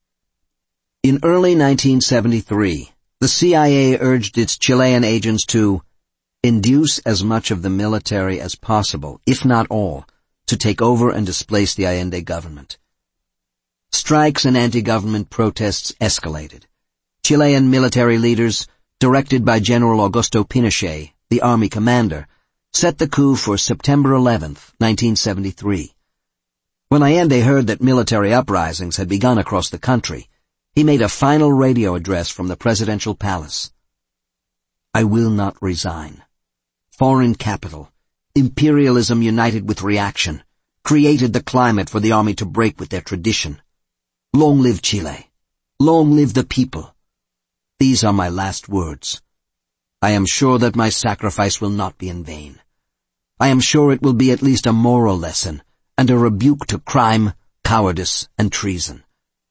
In early nineteen seventy-three, the C I A urged its Chilean agents to induce as much of the military as possible, if not all, to take over and displace the Allende government. Strikes and anti-government protests escalated. Chilean military leaders, directed by General Augusto Pinochet, the army commander, set the coup for September eleventh, nineteen seventy-three. When Allende heard that military uprisings had begun across the country, he made a final radio address from the presidential palace. I will not resign. Foreign capital, imperialism united with reaction, created the climate for the army to break with their tradition. Long live Chile. Long live the people. These are my last words. I am sure that my sacrifice will not be in vain. I am sure it will be at least a moral lesson and a rebuke to crime, cowardice, and treason.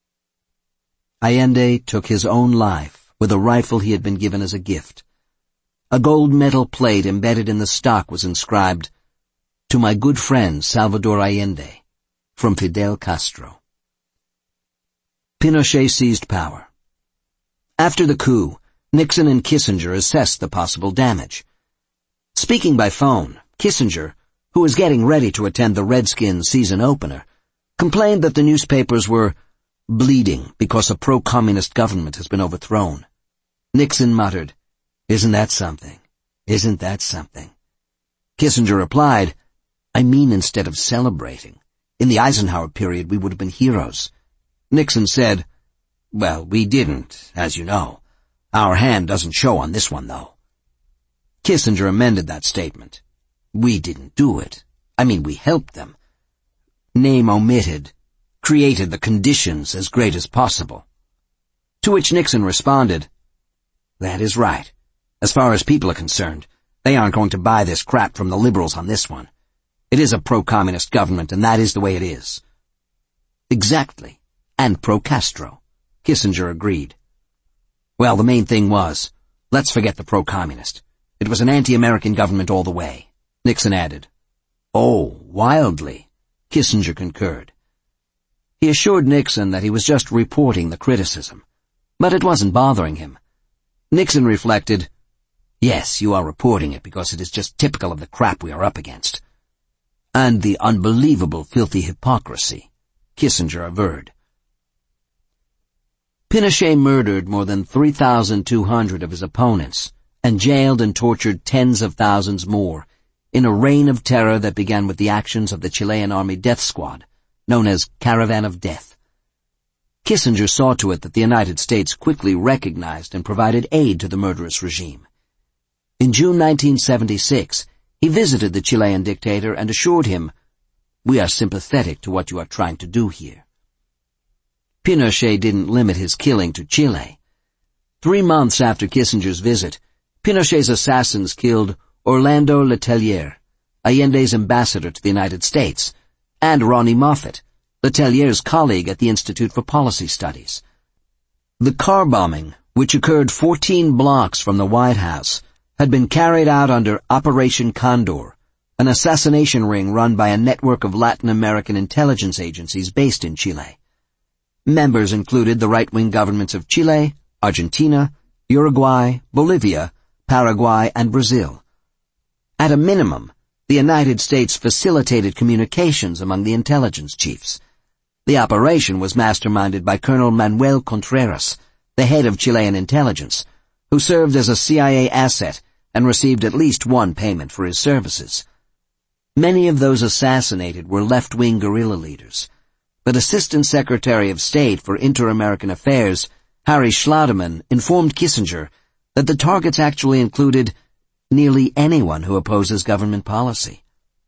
Allende took his own life with a rifle he had been given as a gift. A gold metal plate embedded in the stock was inscribed, "To my good friend Salvador Allende, from Fidel Castro." Pinochet seized power. After the coup, Nixon and Kissinger assessed the possible damage. Speaking by phone, Kissinger, who was getting ready to attend the Redskins season opener, complained that the newspapers were bleeding because a pro-communist government has been overthrown. Nixon muttered, "Isn't that something? Isn't that something?" Kissinger replied, "I mean instead of celebrating. In the Eisenhower period we would have been heroes." Nixon said, "Well, we didn't, as you know. Our hand doesn't show on this one, though." Kissinger amended that statement. "We didn't do it. I mean, we helped them. Name omitted. Created the conditions as great as possible." To which Nixon responded, "That is right. As far as people are concerned, they aren't going to buy this crap from the liberals on this one. It is a pro-communist government, and that is the way it is." "Exactly. And pro-Castro," Kissinger agreed. "Well, the main thing was, let's forget the pro-communist. It was an anti-American government all the way," Nixon added. "Oh, wildly," Kissinger concurred. He assured Nixon that he was just reporting the criticism, but it wasn't bothering him. Nixon reflected, "Yes, you are reporting it because it is just typical of the crap we are up against." "And the unbelievable filthy hypocrisy," Kissinger averred. Pinochet murdered more than three thousand two hundred of his opponents and jailed and tortured tens of thousands more in a reign of terror that began with the actions of the Chilean Army Death Squad, known as Caravan of Death. Kissinger saw to it that the United States quickly recognized and provided aid to the murderous regime. In June nineteen seventy-six, he visited the Chilean dictator and assured him, "We are sympathetic to what you are trying to do here." Pinochet didn't limit his killing to Chile. Three months after Kissinger's visit, Pinochet's assassins killed Orlando Letelier, Allende's ambassador to the United States, and Ronnie Moffett, Letelier's colleague at the Institute for Policy Studies. The car bombing, which occurred fourteen blocks from the White House, had been carried out under Operation Condor, an assassination ring run by a network of Latin American intelligence agencies based in Chile. Members included the right-wing governments of Chile, Argentina, Uruguay, Bolivia, Paraguay, and Brazil. At a minimum, the United States facilitated communications among the intelligence chiefs. The operation was masterminded by Colonel Manuel Contreras, the head of Chilean intelligence, who served as a C I A asset and received at least one payment for his services. Many of those assassinated were left-wing guerrilla leaders, but Assistant Secretary of State for Inter-American Affairs, Harry Schliedemann, informed Kissinger that the targets actually included nearly anyone who opposes government policy.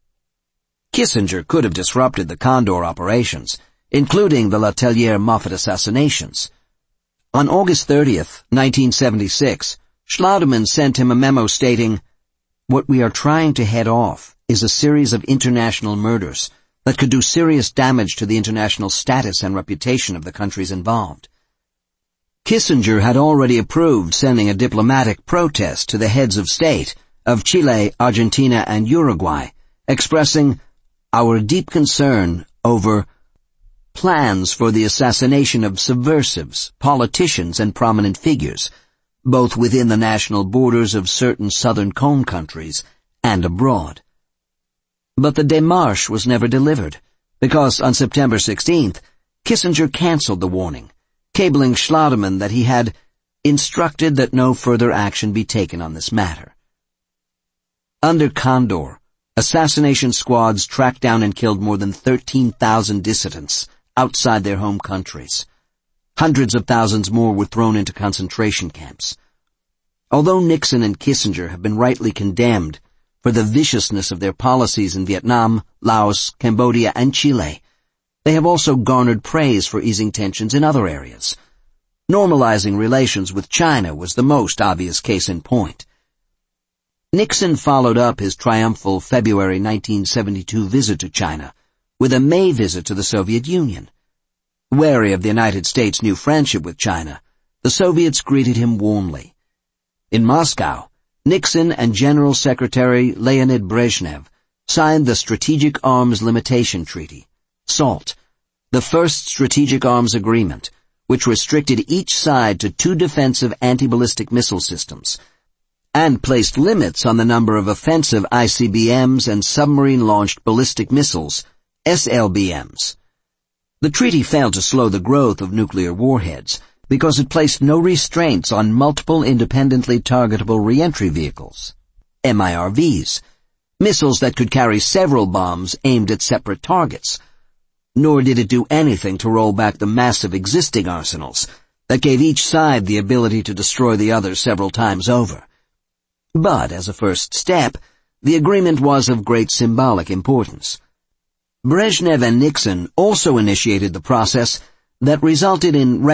Kissinger could have disrupted the Condor operations, including the Letelier-Moffett assassinations. On August thirtieth, nineteen seventy-six, Schliedemann sent him a memo stating, "What we are trying to head off is a series of international murders that could do serious damage to the international status and reputation of the countries involved." Kissinger had already approved sending a diplomatic protest to the heads of state of Chile, Argentina, and Uruguay, expressing our deep concern over plans for the assassination of subversives, politicians, and prominent figures, both within the national borders of certain Southern Cone countries and abroad. But the démarche was never delivered, because on September sixteenth, Kissinger canceled the warning, cabling Schliedemann that he had instructed that no further action be taken on this matter. Under Condor, a assassination squads tracked down and killed more than thirteen thousand dissidents outside their home countries. Hundreds of thousands more were thrown into concentration camps. Although Nixon and Kissinger have been rightly condemned for the viciousness of their policies in Vietnam, Laos, Cambodia, and Chile, they have also garnered praise for easing tensions in other areas. Normalizing relations with China was the most obvious case in point. Nixon followed up his triumphal February nineteen seventy-two visit to China with a May visit to the Soviet Union. Wary of the United States' new friendship with China, the Soviets greeted him warmly. In Moscow, Nixon and General Secretary Leonid Brezhnev signed the Strategic Arms Limitation Treaty, SALT, the first strategic arms agreement, which restricted each side to two defensive anti-ballistic missile systems, and placed limits on the number of offensive I C B Ms and submarine-launched ballistic missiles, S L B Ms. The treaty failed to slow the growth of nuclear warheads because it placed no restraints on multiple independently targetable reentry vehicles, M I R Vs, missiles that could carry several bombs aimed at separate targets. Nor did it do anything to roll back the massive existing arsenals that gave each side the ability to destroy the other several times over. But as a first step, the agreement was of great symbolic importance. Brezhnev and Nixon also initiated the process that resulted in